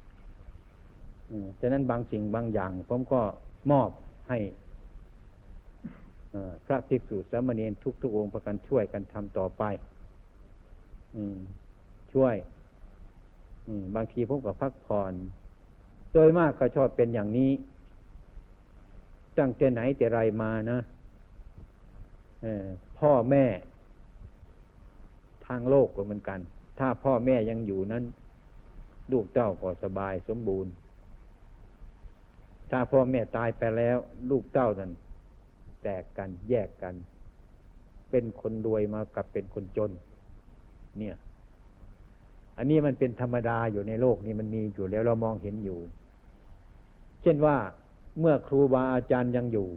A: ฉะนั้นบางสิ่งบางอย่างผมก็มอบให้พระภิกษุสามเณรทุกองค์ประกันช่วยกันทำต่อไปช่วยบางทีผมก็พักผ่อนโดยมากก็ชอบเป็นอย่างนี้ตั้งแต่ไหนแต่ไรมานะพ่อแม่ทางโลกก็เหมือนกันถ้าพ่อแม่ยังอยู่นั้นลูกเต้าก็สบายสมบูรณ์ถ้าพ่อแม่ตายไปแล้วลูกเต้านั้นแตกกันแยกกันเป็นคนรวยมากับเป็นคนจนเนี่ยอันนี้มันเป็นธรรมดาอยู่ในโลกนี้มันมีอยู่แล้วเรามองเห็นอยู่เช่นว่าเมื่อครูบาอาจารย์ยังอยู่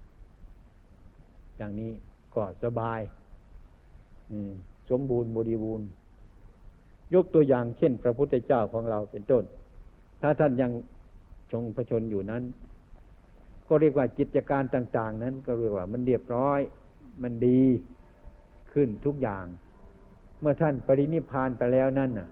A: อย่างนี้ก็สบายสมบูรณ์บริบูรณ์ยกตัวอย่างเช่นพระพุทธเจ้าของเราเป็นต้นถ้าท่านยังทรงพระชนอยู่นั้นก็เรียกว่ากิจการต่างๆนั้นก็เรียกว่ามันเรียบร้อยมันดีขึ้นทุกอย่างเมื่อท่านปรินิพพานไปแล้วนั่นน่ะ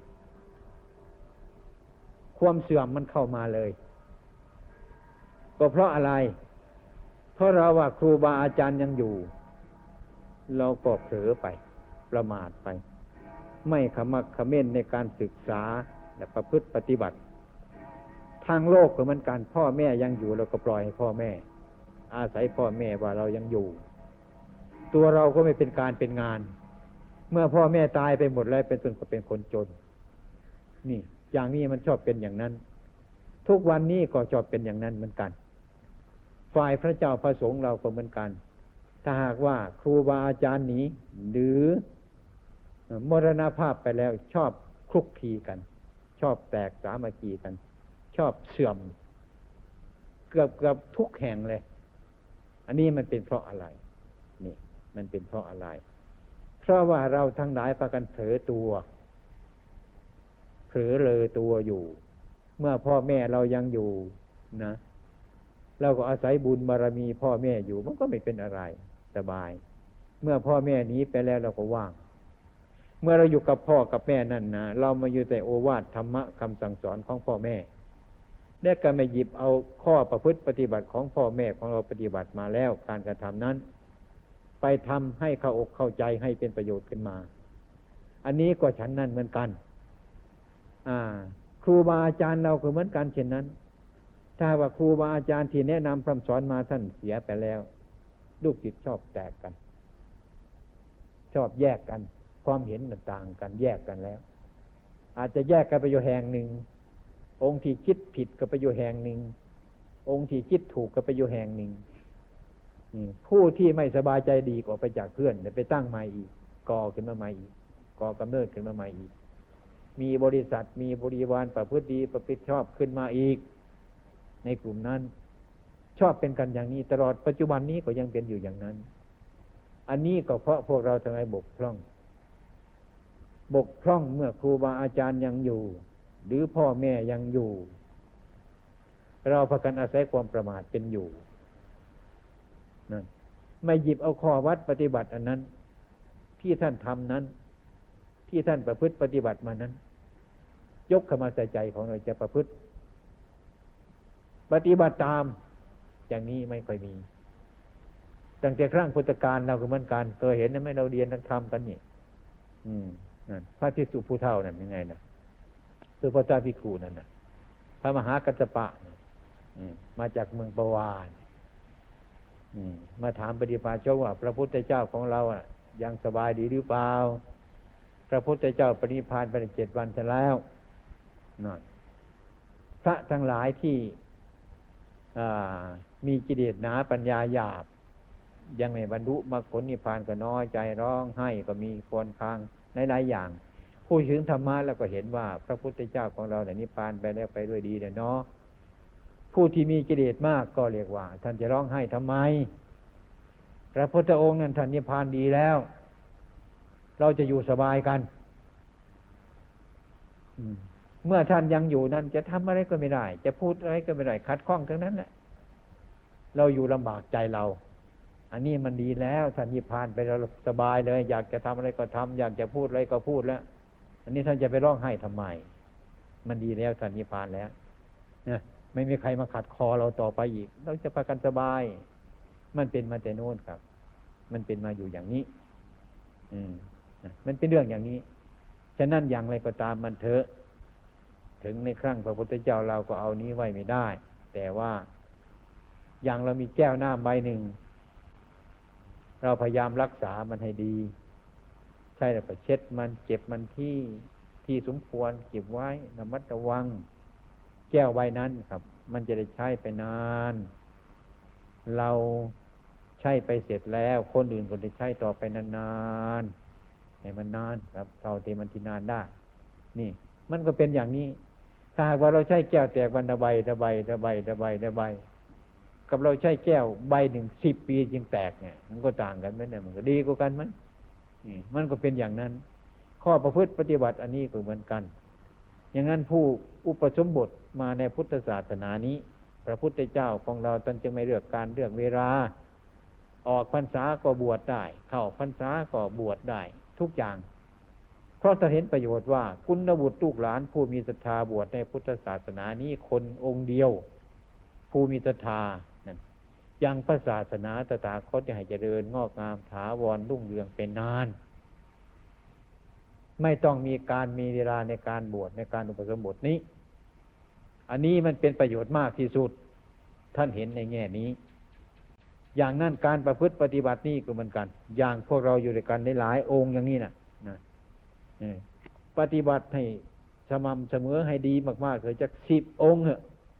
A: ความเสื่อมมันเข้ามาเลยก็เพราะอะไรเพราะเราว่าครูบาอาจารย์ยังอยู่เราก็เผลอไปประมาทไปไม่ขมักเขม้นในการศึกษาและประพฤติปฏิบัติทางโลกก็เหมือนกันพ่อแม่ยังอยู่เราก็ปล่อยให้พ่อแม่อาศัยพ่อแม่ว่าเรายังอยู่ตัวเราก็ไม่เป็นการเป็นงานเมื่อพ่อแม่ตายไปหมดแล้วเป็นต้นก็เป็นคนจนนี่อย่างนี้มันชอบเป็นอย่างนั้นทุกวันนี้ก็ชอบเป็นอย่างนั้นเหมือนกันฝ่ายพระเจ้าพระสงฆ์เราก็เหมือนกันถ้าหากว่าครูบาอาจารย์หนีหรือมรณภาพไปแล้วชอบคลุกคลีกันชอบแตกสามัคคีกันชอบเสื่อมเกือบทุกแห่งเลยอันนี้มันเป็นเพราะอะไรนี่มันเป็นเพราะอะไรเพราะว่าเราทั้งหลายพากันเผลอตัวเผลอเลยตัวอยู่เมื่อพ่อแม่เรายังอยู่นะเราก็อาศัยบุญบารมีพ่อแม่อยู่มันก็ไม่เป็นอะไรสบายเมื่อพ่อแม่หนีไปแล้วเราก็ว่างเมื่อเราอยู่กับพ่อกับแม่นั่นนะเรามาอยู่แต่โอวาทธรรมะคำสั่งสอนของพ่อแม่และก็ไม่หยิบเอาข้อประพฤติปฏิบัติของพ่อแม่ของเราปฏิบัติมาแล้วการกระทำนั้นไปทำให้เข้าอกเข้าใจให้เป็นประโยชน์ขึ้นมาอันนี้ก็ฉันนั่นเหมือนกันครูบาอาจารย์เราก็เหมือนกันเช่นนั้นถ้าว่าครูบาอาจารย์ที่แนะนำพร่ำสอนมาท่านเสียไปแล้วลูกศิษย์ชอบแตกกันชอบแยกกันความเห็นต่างกันแยกกันแล้วอาจจะแยกกันไปอยู่แห่งหนึ่งองค์ที่คิดผิดก็ไปอยู่แห่งหนึ่งองค์ที่คิดถูกก็ไปอยู่แห่งหนึ่งผู้ที่ไม่สบายใจดีก็ไปจากเพื่อนไปตั้งใหม่อีกก่อขึ้นมาใหม่อีกก่อกำเนิดขึ้นมาใหม่อีกมีบริษัทมีบริวารประพฤติดีประพฤติชอบขึ้นมาอีกในกลุ่มนั้นชอบเป็นกันอย่างนี้ตลอดปัจจุบันนี้ก็ยังเป็นอยู่อย่างนั้นอันนี้ก็เพราะพวกเราทั้งหลายบกพร่องเมื่อครูบาอาจารย์ยังอยู่หรือพ่อแม่ยังอยู่เราพากันอาศัยความประมาทเป็นอยู่นั่นไม่หยิบเอาข้อวัดปฏิบัติอันนั้นที่ท่านทำนั้นที่ท่านประพฤติปฏิบัติมานั้นยกเข้ามาใส่ใจของเราจะประพฤติปฏิบัติตามอย่างนี้ไม่ค่อยมีตั้งแต่ครั้งพุทธกาลเราก็เหมือนกันเคยเห็นนะไม่เราเรียนนักธรรมกันนี่นั่นพระภิกษุผู้เฒ่านั่นยังไงนะคือพระเจ้าภิกขุนั่นนะพระมหากัสสปะมาจากเมืองปวารมาถามปฏิภาชกว่าพระพุทธเจ้าของเรายังสบายดีหรือเปล่าพระพุทธเจ้าปรินิพพานไป7 วันแล้วนั่นพระทั้งหลายที่มีกิเลสหนาปัญญาหยาบยังไม่บรรลุมรรคผลนิพพานก็น้อยใจร้องไห้ก็มีครวญครางหลายๆอย่างผู้ถึงธรรมะแล้วก็เห็นว่าพระพุทธเจ้าของเราเนี่ยนิพพานไปแล้วไปด้วยดีเนาะผู้ที่มีกิเลสมากก็เรียกว่าท่านจะร้องไห้ทำไมพระพุทธองค์นั้นท่านนิพพานดีแล้วเราจะอยู่สบายกัน
B: เมื่อท่านยังอยู่นั้นจะทำอะไรก็ไม่ได้จะพูดอะไรก็ไม่ได้ขัดข้องทั้งนั้นแหละเราอยู่ลำบากใจเราอันนี้มันดีแล้วท่านนิพพานไปเราสบายเลยอยากจะทำอะไรก็ทำอยากจะพูดอะไรก็พูดแล้วอันนี้ท่านจะไปร้องไห้ทำไมมันดีแล้วท่านนิพพานแล้วนะไม่มีใครมาขัดคอเราต่อไปอีกเราจะพากันสบายมันเป็นมาแต่โน้นครับมันเป็นมาอยู่อย่างนี้มันเป็นเรื่องอย่างนี้ฉะนั้นอย่างไรก็ตามมันเถอะถึงในครั้งพระพุทธเจ้าเราก็เอานี้ไว้ไม่ได้แต่ว่าอย่างเรามีแก้วน้ำใบหนึ่งเราพยายามรักษามันให้ดีใช่แล้วก็เช็ดมันเก็บมันที่สมควรเก็บไว้ระมัดระวังแก้วใบนั้นครับมันจะได้ใช้ไปนานเราใช้ไปเสร็จแล้วคนอื่นก็ได้ใช้ต่อไปนานๆให้มันนานครับเท่าที่มันที่นานได้นี่มันก็เป็นอย่างนี้ถ้าหากว่าเราใช้แก้วแตกวันละใบละใบละใบละใบละใบกับเราใช้แก้วใบหนึ่ง10 ปีจึงแตกเนี่ยมันก็ต่างกันไหมเนี่ยมันก็ดีกว่ากันมั้ยมันก็เป็นอย่างนั้นข้อประพฤติปฏิบัติอันนี้ก็เหมือนกันอย่างนั้นผู้อุปสมบทมาในพุทธศาสนานี้พระพุทธเจ้าของเราท่านจึงไม่เลือกการเลือกเวลาออกพรรษาก็บวชได้เข้าพรรษาก็บวชได้ทุกอย่างเพราะท่านเห็นประโยชน์ว่าคุณบุตรลูกหลานผู้มีศรัทธาบวชในพุทธศาสนานี้คนองค์เดียวผู้มีศรัทธานั่นยังพระศาสนาตถาคตจะให้เจริญงอกงามถาวรรุ่งเรืองเป็นนานไม่ต้องมีการมีเวลาในการบวชในการอุปสมบทนี้อันนี้มันเป็นประโยชน์มากที่สุดท่านเห็นในแง่นี้อย่างนั้นการประพฤติปฏิบัตินี่ก็เหมือนกันอย่างพวกเราอยู่ด้วยกันหลายองค์อย่างนี้นะปฏิบัติให้สม่ำเสมอให้ดีมากๆเลยจาก10 องค์เหอะ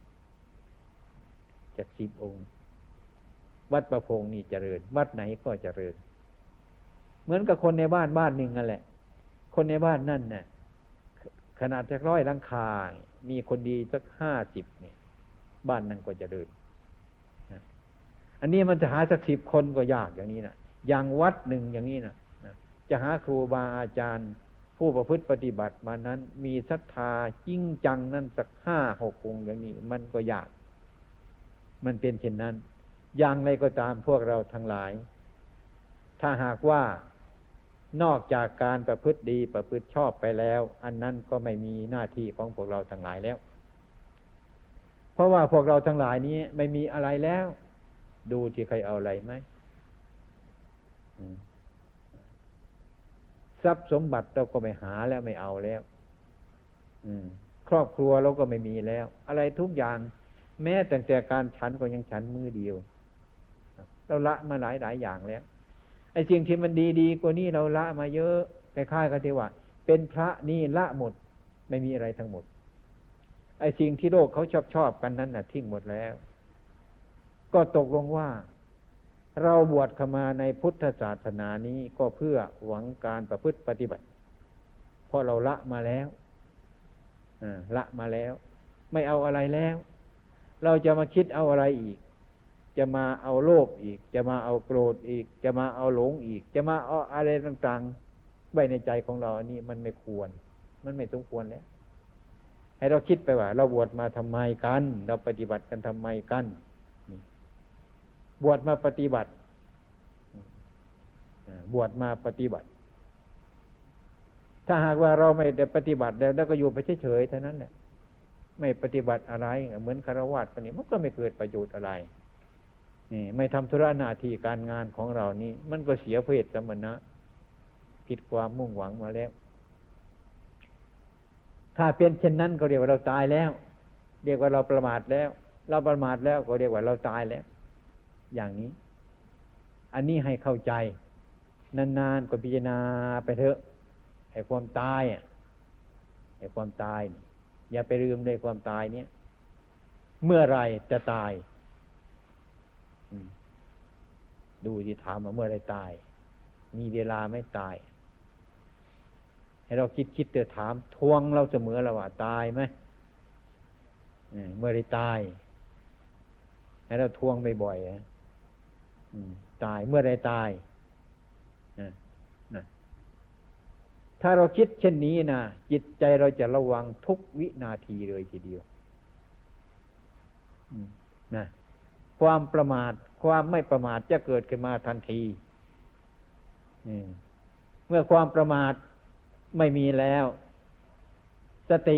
B: จาก10 องค์วัดประพงษ์นี่เจริญวัดไหนก็เจริญเหมือนกับคนในบ้านหนึ่งนั่นแหละคนในบ้านนั่นน่ะขนาดจะ100 หลังคามีคนดีสัก50เนี่ยบ้านนั้นก็เจริญอันนี้มันจะหาสัก10 คนก็ยากอย่างนี้นะอย่างวัดหนึ่งอย่างนี้นะจะหาครูบาอาจารย์ผู้ประพฤติปฏิบัติมานั้นมีศรัทธาจริงจังนั้นสัก5-6 องค์อย่างนี้มันก็ยากมันเป็นเช่นนั้นอย่างไรก็ตามพวกเราทั้งหลายถ้าหากว่านอกจากการประพฤติดีประพฤติชอบไปแล้วอันนั้นก็ไม่มีหน้าที่ของพวกเราทั้งหลายแล้วเพราะว่าพวกเราทั้งหลายนี้ไม่มีอะไรแล้วดูที่ใครเอาอะไรไหมทรัพย์สมบัติเราก็ไม่หาแล้วไม่เอาแล้วครอบครัวเราก็ไม่มีแล้วอะไรทุกอย่างแม้แต่การฉันก็ยังฉันมือเดียวเราละมาหลายอย่างแล้วไอ้สิ่งที่มันดีๆกว่านี้เราละมาเยอะคล้ายๆกันที่ว่าเป็นพระนี่ละหมดไม่มีอะไรทั้งหมดไอ้สิ่งที่โลกเขาชอบกันนั้นน่ะทิ้งหมดแล้วก็ตกลงว่าเราบวชเข้ามาในพุทธศาสนานี้ก็เพื่อหวังการประพฤติปฏิบัติเพราะเราละมาแล้วละมาแล้วไม่เอาอะไรแล้วเราจะมาคิดเอาอะไรอีกจะมาเอาโลภอีกจะมาเอาโกรธอีกจะมาเอาหลงอีกจะมาเอาอะไรต่างๆไว้ในใจของเราอันนี้มันไม่ควรมันไม่สมควรแล้วให้เราคิดไปว่าเราบวชมาทำไมกันเราปฏิบัติกันทำไมกันบวชมาปฏิบัติบวชมาปฏิบัติถ้าหากว่าเราไม่ได้ปฏิบัติแล้วก็อยู่ไปเฉยๆเท่านั้นแหละไม่ปฏิบัติอะไรเหมือนฆราวาสคนนี้มันก็ไม่เกิดประโยชน์อะไรนี่ไม่ทำธุระหน้าที่การงานของเรานี่มันก็เสียเพศสมณะผิดความมุ่งหวังมาแล้วถ้าเป็นเช่นนั้นก็เรียกว่าเราตายแล้วเรียกว่าเราประมาทแล้วเราประมาทแล้วก็เรียกว่าเราตายแล้วอย่างนี้อันนี้ให้เข้าใจนานๆก็พิจารณาไปเถอะไอ้ความตายไอ้ความตายอย่าไปลืมเลยความตายเนี่ยเมื่อไรจะตายดูที่ถามว่าเมื่อไรตายมีเวลาไม่ตายให้เราคิดเตือนถามทวงเราเสมอเราว่าตายไหมเมื่อไรตายให้เราทวงบ่อยๆตายเมื่อไรตายถ้ถ้าเราคิดเช่นนี้นะจิตใจเราจะระวังทุกวินาทีเลยทีเดียวนะความประมาทความไม่ประมาทจะเกิดขึ้นมาทันทีเมื่อความประมาทไม่มีแล้วสติ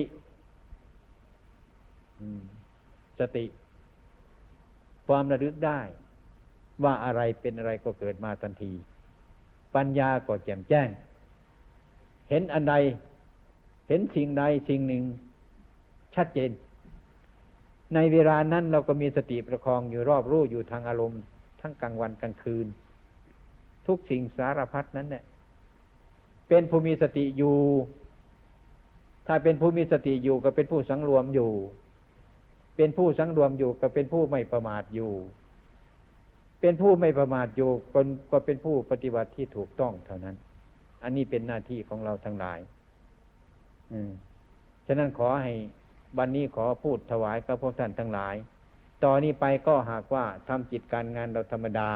B: ความระลึกได้ว่าอะไรเป็นอะไรก็เกิดมาทันทีปัญญาก็แจ่มแจ้งเห็นอันใดเห็นสิ่งใดสิ่งหนึ่งชัดเจนในเวลานั้นเราก็มีสติประคองอยู่รอบรู้อยู่ทางอารมณ์ทั้งกลางวันกลางคืนทุกสิ่งสารพัดนั้นเนี่ยเป็นผู้มีสติอยู่ถ้าเป็นผู้มีสติอยู่ก็เป็นผู้สังรวมอยู่เป็นผู้สังรวมอยู่ก็เป็นผู้ไม่ประมาทอยู่เป็นผู้ไม่ประมาทอยู่ก็เป็นผู้ปฏิบัติที่ถูกต้องเท่านั้นอันนี้เป็นหน้าที่ของเราทั้งหลายฉะนั้นขอให้วันนี้ขอพูดถวายกับพวกท่านทั้งหลายต่อนนี้ไปก็หากว่าทำกิจการงานเราธรรมดา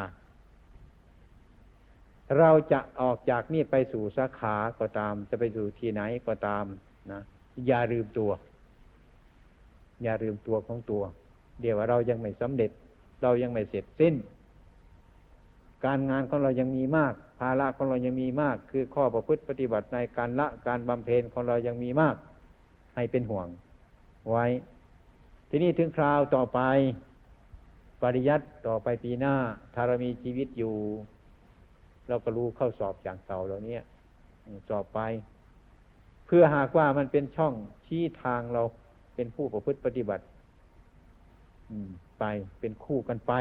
B: เราจะออกจากนี่ไปสู่สาขาก็ตามจะไปสู่ที่ไหนก็ตามนะอย่าลืมตัวของตัวเดี๋ยวว่าเรายังไม่สำเร็จเรายังไม่เสร็จสิ้นการงานของเรายังมีมากภาระของเรายังมีมากคือข้อประพฤติปฏิบัติในการละการบำเพ็ญของเรายังมีมากให้เป็นห่วงไว้ทีนี้ถึงคราวต่อไปปริยัติต่อไปปีหน้าถ้าเรามีชีวิตอยู่เราก็รู้เข้าสอบอย่างเก่าเหล่านี้สอบไปเพื่อหากว่ามันเป็นช่องชี้ทางเราเป็นผู้ประพฤติปฏิบัติไปเป็นคู่กันไป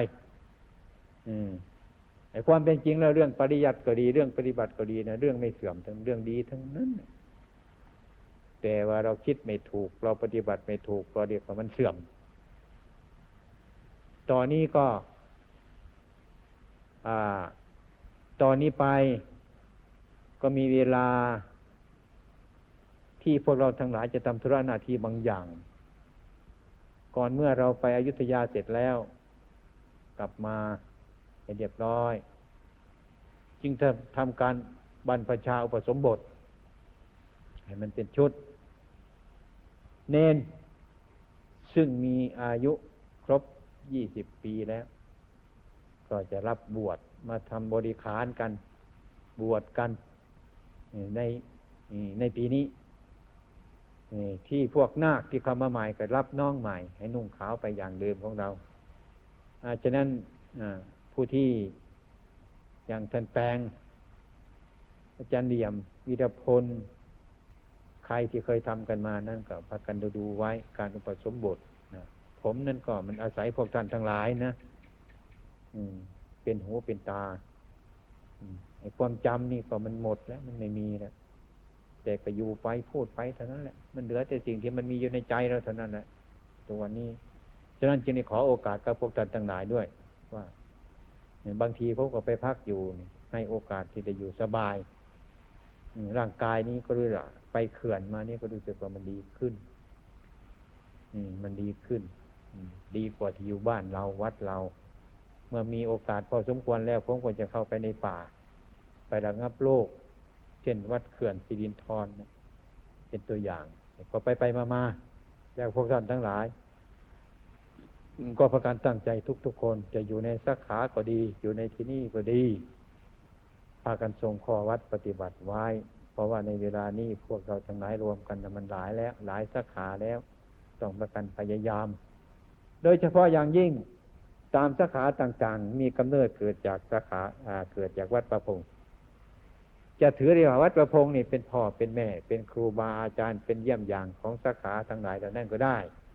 B: ไอ้ความเป็นจริงแล้วเรื่องปริยัติก็ดีเรื่องปฏิบัติก็ดีนะเรื่องไม่เสื่อมทั้งเรื่องดีทั้งนั้นแต่ว่าเราคิดไม่ถูกเราปฏิบัติไม่ถูกก็เรียกว่ามันเสื่อมตอนนี้ก็ตอนนี้ไปก็มีเวลาที่พวกเราทั้งหลายจะทำธุระหน้าที่บางอย่างก่อนเมื่อเราไปอยุธยาเสร็จแล้วกลับมาให้เรียบร้อยจึงทำการบรรพชาอุปสมบทให้มันเป็นชุดเณรซึ่งมีอายุครบ20 ปีแล้วก็จะรับบวชมาทำบริขารกันบวชกันในปีนี้ที่พวกนาคที่เข้ามาใหม่ก็รับน้องใหม่ให้นุ่งขาวไปอย่างเดิมของเราฉะนั้นผู้ที่อย่างท่านแปลงอาจารย์เหลี่ยมวีรพลใครที่เคยทำกันมานั่นก็พากันดูไว้การอุปสมบทนะผมนั่นก็มันอาศัยพวกท่านทั้งหลายนะเป็นหูเป็นตาไอ้ความจำนี่ก็มันหมดแล้วมันไม่มีแล้วแต่ก็อยู่ไปพูดไปเท่านั้นแหละมันเหลือแต่สิ่งที่มันมีอยู่ในใจเราเท่านั้นแหละตัววันนี้ฉะนั้นจึงได้ขอโอกาสกับพวกท่านทั้งหลายด้วยว่าบางทีเขาก็ไปพักอยู่ให้โอกาสที่จะอยู่สบายร่างกายนี้ก็รู้ละไปเขื่อนมานี่ก็รู้สึกว่ามันดีขึ้นมันดีขึ้นดีกว่าที่อยู่บ้านเราวัดเราเมื่อมีโอกาสพอสมควรแล้วผมก็จะเข้าไปในป่าไประงับโรคเช่นวัดเขื่อนสิรินธรเป็นตัวอย่างก็ไปมาแล้วพวกท่านทั้งหลายก็ประการตั้งใจทุกคนจะอยู่ในสาขาก็ดีอยู่ในที่นี่ก็ดีพากันทรงข้อวัดปฏิบัติไว้เพราะว่าในเวลานี้พวกเราทั้งหลายรวมกันมันหลายแล้วหลายสาขาแล้วต้องประกันพยายามโดยเฉพาะอย่างยิ่งตามสาขาต่างๆมีกำเนิดเกิดจากสาขาเกิดจากวัดประพงษ์จะถือเรียกว่าวัดประพงษ์นี่เป็นพ่อเป็นแม่เป็นครูบาอาจารย์เป็นเยี่ยมอย่างของสาขาทั้งหลายเหล่านั้นก็ได้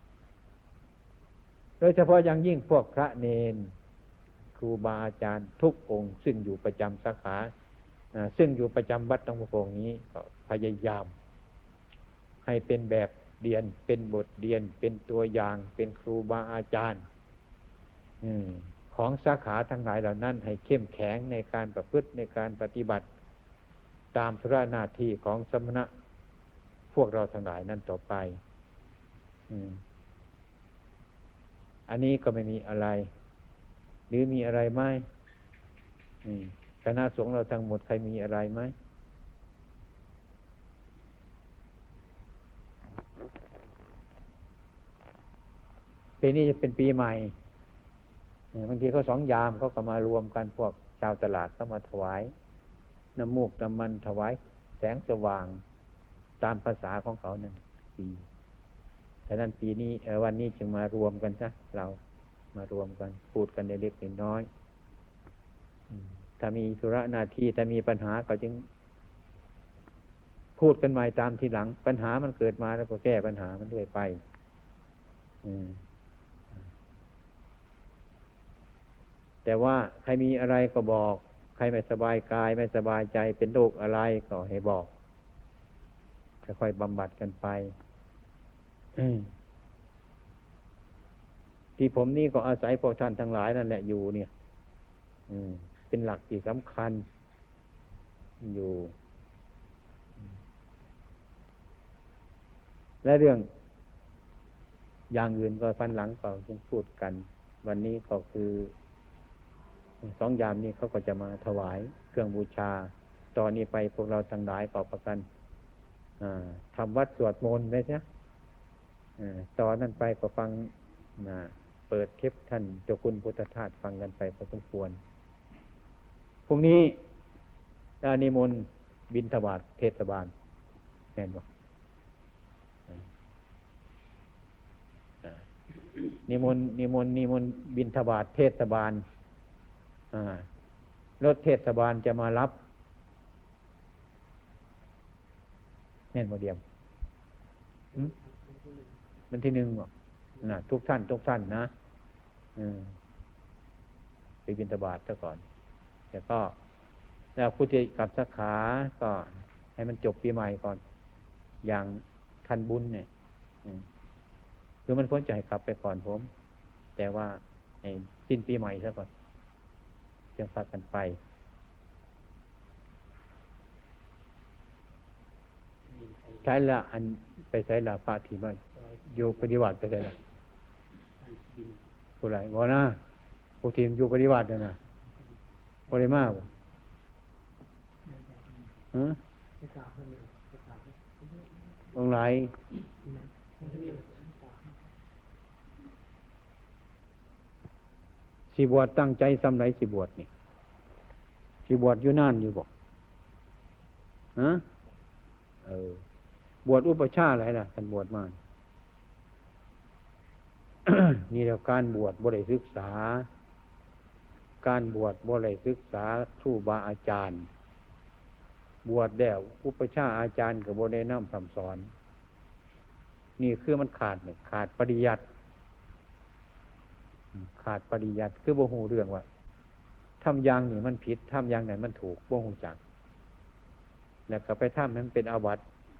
B: โดยเฉพาะอย่างยิ่งพวกพระเนนครูบาอาจารย์ทุกองค์ซึ่งอยู่ประจำสาขาซึ่งอยู่ประจำวัดตรงประพงษ์นี้ก็พยายามให้เป็นแบบเรียนเป็นบทเรียนเป็นตัวอย่างเป็นครูบาอาจารย์ของสาขาทั้งหลายเหล่านั้นให้เข้มแข็งในการประพฤติในการปฏิบัติตามธุระหน้าที่ของสมณะพวกเราทั้งหลายนั้นต่อไปอันนี้ก็ไม่มีอะไรหรือมีอะไรไหมคณะสงฆ์เราทั้งหมดใครมีอะไรไหมปีนี้จะเป็นปีใหม่บางทีเขา2 ยามเขาก็มารวมกันพวกชาวตลาดก็มาถวายน้ำมูกน้ำมันถวายแสงสว่างตามภาษาของเขานั่นปีฉะนั้นปีนี้วันนี้จึงมารวมกันซะเรามารวมกันพูดกันเล็กๆน้อยๆถ้ามีธุระหน้าที่ถ้ามีปัญหาก็จึงพูดกันใหม่ตามทีหลังปัญหามันเกิดมาแล้วก็แก้ปัญหามันเรื่อยไปแต่ว่าใครมีอะไรก็บอกใครไม่สบายกายไม่สบายใจเป็นโรคอะไรก็ให้บอกค่อยๆบำบัดกันไปที่ผมนี่ก็อาศัยพวกท่านทั้งหลายนั่นแหละอยู่เนี่ยเป็นหลักที่สำคัญอยู่และเรื่องอย่างอื่นก็ฟันหลังก็ยังพูดกันวันนี้ก็คือ2 ยามนี้เขาก็จะมาถวายเครื่องบูชาตอนนี้ไปพวกเราทั้งหลายก็ประกันทำวัดสวดมนต์ไว้ใช่ตอนนั้นไปก็ฟังเปิดเทปท่านเจ้าคุณพุทธทาสฟังกันไปพอสมควรพรุ่งนี้นิมนต์บิณฑบาตเทศบาลแน่นบ่นิมนต์บิณฑบาตเทศบาลรถเทศบาลจะมารับแน่นบ่เดียมวันที่ 1บอกนะทุกท่านนะไปบิณฑบาตซะก่อนแต่ก็แล้วผู้ที่กลับสาขาก็ให้มันจบปีใหม่ก่อนอย่างทันบุญเนี่ยคือมันพ้นใจกลับไปก่อนผมแต่ว่าให้สิ้นปีใหม่ซะก่อนจึงพากันไปใช้ละอันไปใช้ละพระที่บ้านอยู่ปฏิบัติไปใช้ละผู้ไรบ่นะผู้ทีมอยู่ปฏิบัตินะบ่ได้มากบ่องไหลสิบวชตั้งใจสำไรสิบวชนี่สิบวชอยู่นานอยู่บ่บวชอุปชาอะไรล่ะท่านบวชมา นี่แล้วการบวชบ่ได้ศึกษาการบวชบ่ได้ศึกษาครูบาอาจารย์บวชแล้วอุปชาอาจารย์ก็บ่ได้นำคำสอนนี่คือมันขาดเนี่ยขาดปริยัติคือบ่ฮู้เรื่องว่าทำอย่างนี่มันผิดทำอย่างไหนมันถูกบ่ฮู้จักแล้วก็ไปทำให้มันเป็นอาบัติ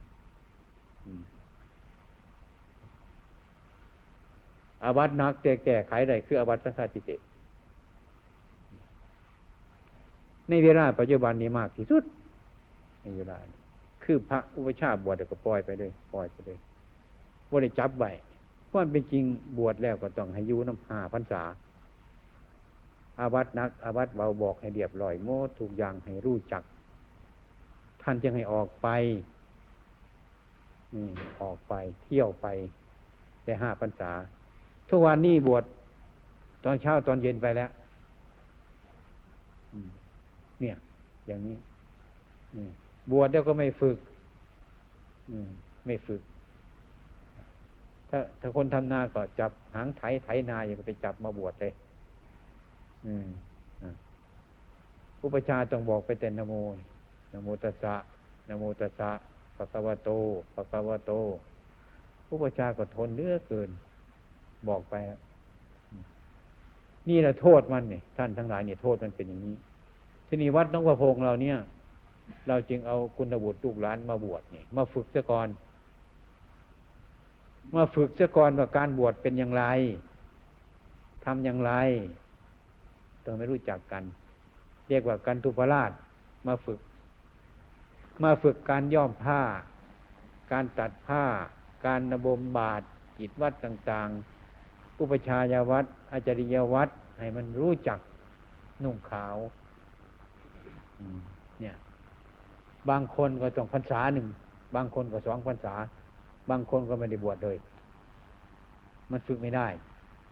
B: อาบัติหนักแต่แก้ไขได้คืออาบัติสังฆาทิเตในเวลาปัจจุบันนี้มากที่สุดในเวลาคือพระอุปชฌาย์บวชก็ปล่อยไปเลยบ่ได้จับไว้เพราะมันเป็นจริงบวชแล้วก็ต้องให้อยู่นำ5 พรรษาอาบัติหนักอาบัติเบาบอกให้เรียบร้อยหมดทุกอย่างให้รู้จักท่านจึงให้ออกไปเที่ยวไปได้5 พรรษาทุกวันนี้บวชตอนเช้าตอนเย็นไปแล้วเนี่ยอย่างนี้บวชแล้วก็ไม่ฝึกถ้าคนทำนาก็จับหางไถนาอย่าไปจับมาบวชเลยอุปชฌาย์ต้องบอกไปแต่นะโมตัสสะนะโมตัสสะภะคะวะโตอุปชฌาย์ก็ทนเหลือเกินบอกไปนี่แหละโทษมันนี่ท่านทั้งหลายเนี่ยโทษมันเป็นอย่างนี้ที่นี่วัดหนองประพงเราเนี่ยเราจึงเอาคุณบุตรลูกหลานมาบวชนี่มาฝึกซะก่อนว่าการบวชเป็นอย่างไรทำอย่างไรต้องไม่รู้จักกันเรียกว่ากันทุพราชมาฝึกการย้อมผ้าการตัดผ้าการระบมบาตรกิจวัดต่างๆอุปชายวัดอาจาริยวัดให้มันรู้จักนุ่งขาวเนี่ยบางคนก็ต้องพรรษา 1บางคนก็2 พรรษาบางคนก็ไม่ได้บวชเลยมันฝึกไม่ได้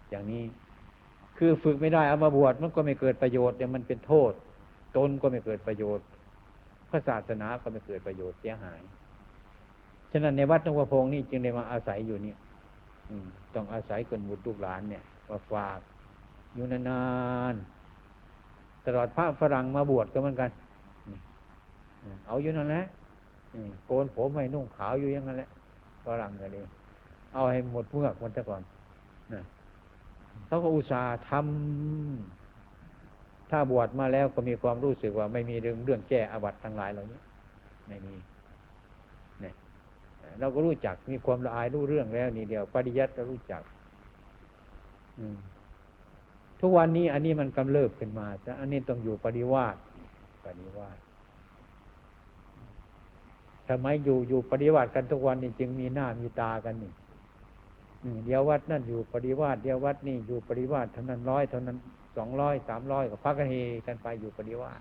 B: อย่างนี้คือฝึกไม่ได้เอามาบวชมันก็ไม่เกิดประโยชน์เดี๋ยวมันเป็นโทษตนก็ไม่เกิดประโยชน์พระศาสนาก็ไม่เกิดประโยชน์เสียหายฉะนั้นในวัดหลวงพ่อพงนี่จึงได้มาอาศัยอยู่เนี่ยต้องอาศัยคนบุตรลูกหลานเนี่ยมาฝากอยู่นานๆตลอดพระฝรั่งมาบวชก็เหมือนกันเอาอยู่นั่นแหละโกนผมให้นุ่งขาวอยู่อย่างนั้นแหละฝรั่งก็เลยเอาให้หมดเมือกมันซะก่อนนะเขาก็อุตส่าห์ทำถ้าบวชมาแล้วก็มีความรู้สึกว่าไม่มีเรื่องแก้อาบัติทั้งหลายเหล่านี้ไม่มีเนี่ยเราก็รู้จักมีความละอายรู้เรื่องแล้วนี่เดียวปริยัติเรารู้จักทุกวันนี้อันนี้มันกำเริบขึ้นมาแต่อันนี้ต้องอยู่ปริวาสทำไมอยู่ปริวาสกันทุกวันนี้จึงมีหน้ามีตากันนี่เดี๋ยววัดนั่นอยู่ปริวาสเดี๋ยววัดนี่อยู่ปริวาสเท่านั้น100เท่านั้น200 300ก็พักกันเฮกันไปอยู่ปริวาส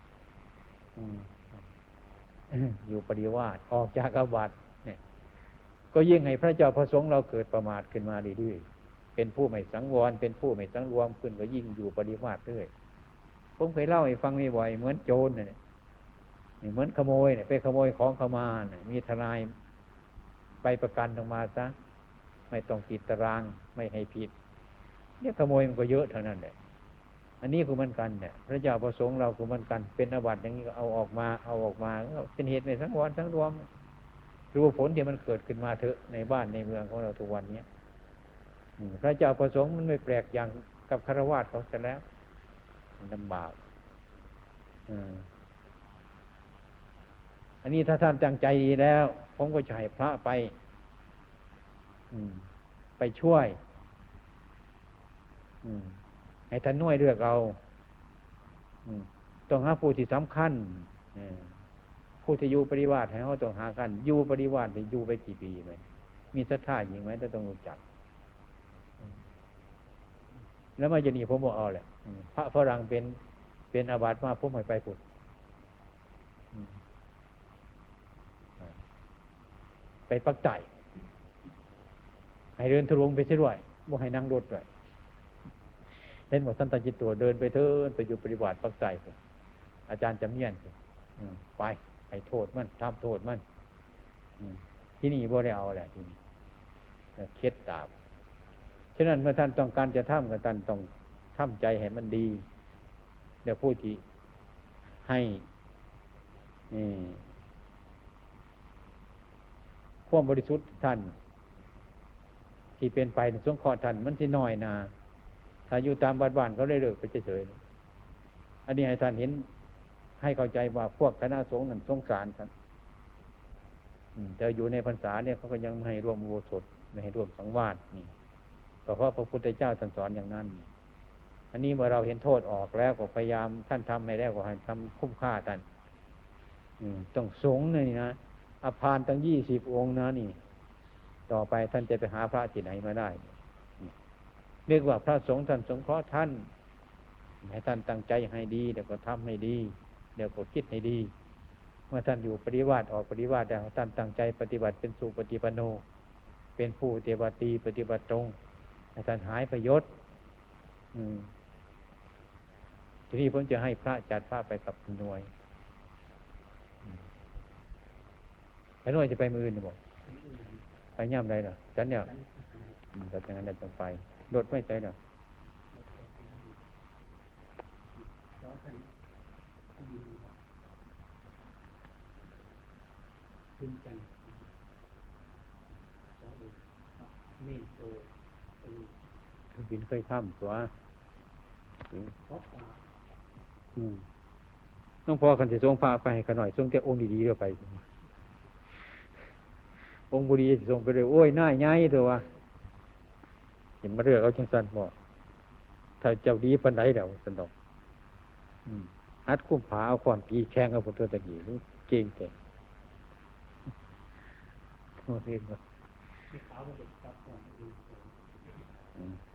B: อยู่ปริวาสออกจากอาบัติเนี่ยก็ยิ่งให้พระเจ้าพระสงฆ์เราเกิดประมาทขึ้นมาเรื่อยๆเป็นผู้ไม่สังวรเป็นผู้ไม่สังรวมขึ้นก็ยิ่งอยู่ปริวาสเรื่อยผมเคยเล่าให้ฟังบ่อยๆเหมือนโจรเนี่ยเหมือนขโมยเนี่ยไปขโมยของเขามาเนี่ยมีทนายไปประกันออกมาซะไม่ต้องติดตารางไม่ให้ผิดเนี่ยขโมยมันก็เยอะเท่านั้นแหละอันนี้คือเหมือนกันเนี่ยพระเจ้าประสงค์เราคือเหมือนกันเป็นอาบัติอย่างนี้ก็เอาออกมาเป็นเหตุในสังวรสังรวมรู้ผลที่มันเกิดขึ้นมาเถอะในบ้านในเมืองของเราทุกวันนี้พระเจ้าประสงค์มันไม่แปลกอย่างกับฆราวาสเขาเสร็จแล้วมันลำบากอันนี้ถ้าท่านตั้งใจดีแล้วผมก็จะให้พระไปช่วยให้ท่านน้อยเลือกเอาต้องหาผู้ที่สำคัญผู้ที่อยู่ปริวาสให้เขาต้องหากันอยู่ปริวาสจะอยู่ไปกี่ปีไหมมีศรัทธาจริงไหมต้องรู้จักแล้วมาจะหนีผมบอกเอาแหละพระฝรั่งเป็นอาบัติมาผมให้ไปพุทธไปปักใจให้เดินทะลวงไปเสียด้วยบ่ให้นั่งรถด้วยเห็นหมดท่านตาจิตตัวเดินไปเถิดไปอยู่ปฏิบัติปักใจอาจารย์จำเนียนไปให้โทษมันทำโทษมันที่นี่บ่ได้เอาแหละที่นี่เคล็ดตามฉะนั้นเมื่อท่านต้องการจะทำกับท่านต้องทำใจให้มันดีเดี๋ยวพูดที่ให้ความบริสุทธิ์ท่านที่เป็นไปในสงเคราะห์ท่านมันที่น้อยนาถ้าอยู่ตามบ้านๆเขาได้เลิกไปเฉยๆอันนี้ให้ท่านเห็นให้เข้าใจว่าพวกคณะสงฆ์นั้นสงสารท่านแต่อยู่ในพรรษาเนี่ยเขาก็ยังไม่ให้ร่วมอุโบสถไม่ให้ร่วมสังวาสนี่ก็เพราะพระพุทธเจ้าท่านสอนอย่างนั้นอันนี้เมื่อเราเห็นโทษออกแล้วก็พยายามท่านทำให้แล้วก็ให้ทำคุ้มค่าท่านต้องสงฆ์นี่นะอาภารตั้ง20 องค์นะนี่ต่อไปท่านจะไปหาพระที่ไหนมาได้เรียกว่าพระสงฆ์ท่านสงเคราะห์ท่านให้ท่านตั้งใจให้ดีเดี๋ยวก็ทำให้ดีเดี๋ยวก็คิดให้ดีเมื่อท่านอยู่ปฏิวัติออกปฏิวัติแล้วท่านตั้งใจปฏิบัติเป็นสุปฏิปันโนเป็นผู้ปฏิบัติดีปฏิบัติตรงให้ท่านหายประโยชน์ทีนี้ผมจะให้พระจัดพระไปกับหน่วยไอ้หน่วยจะไปมืออื่นบอกไปย่ำไรเหรอฉันเนี่ยแต่อย่างนั้นต้องไปรถไม่ใจเหรอบินเคยทำตัวต้องพอกันจะส่งพาไปให้กันหน่อยส่งแต่องค์ดีๆเดี๋ยวไปองค์บุรีจะส่งไปเลยโอ้ยน่ายง่ายตัววะเห็นมาเรื่องเอาจังสันบอกถ้าเจ้าดีปันไดเดี๋ยวสนองฮัดคุ้มผาเอาความปีแข้งเอาผลตัวตะกี้เก่งแก่โอเคครับ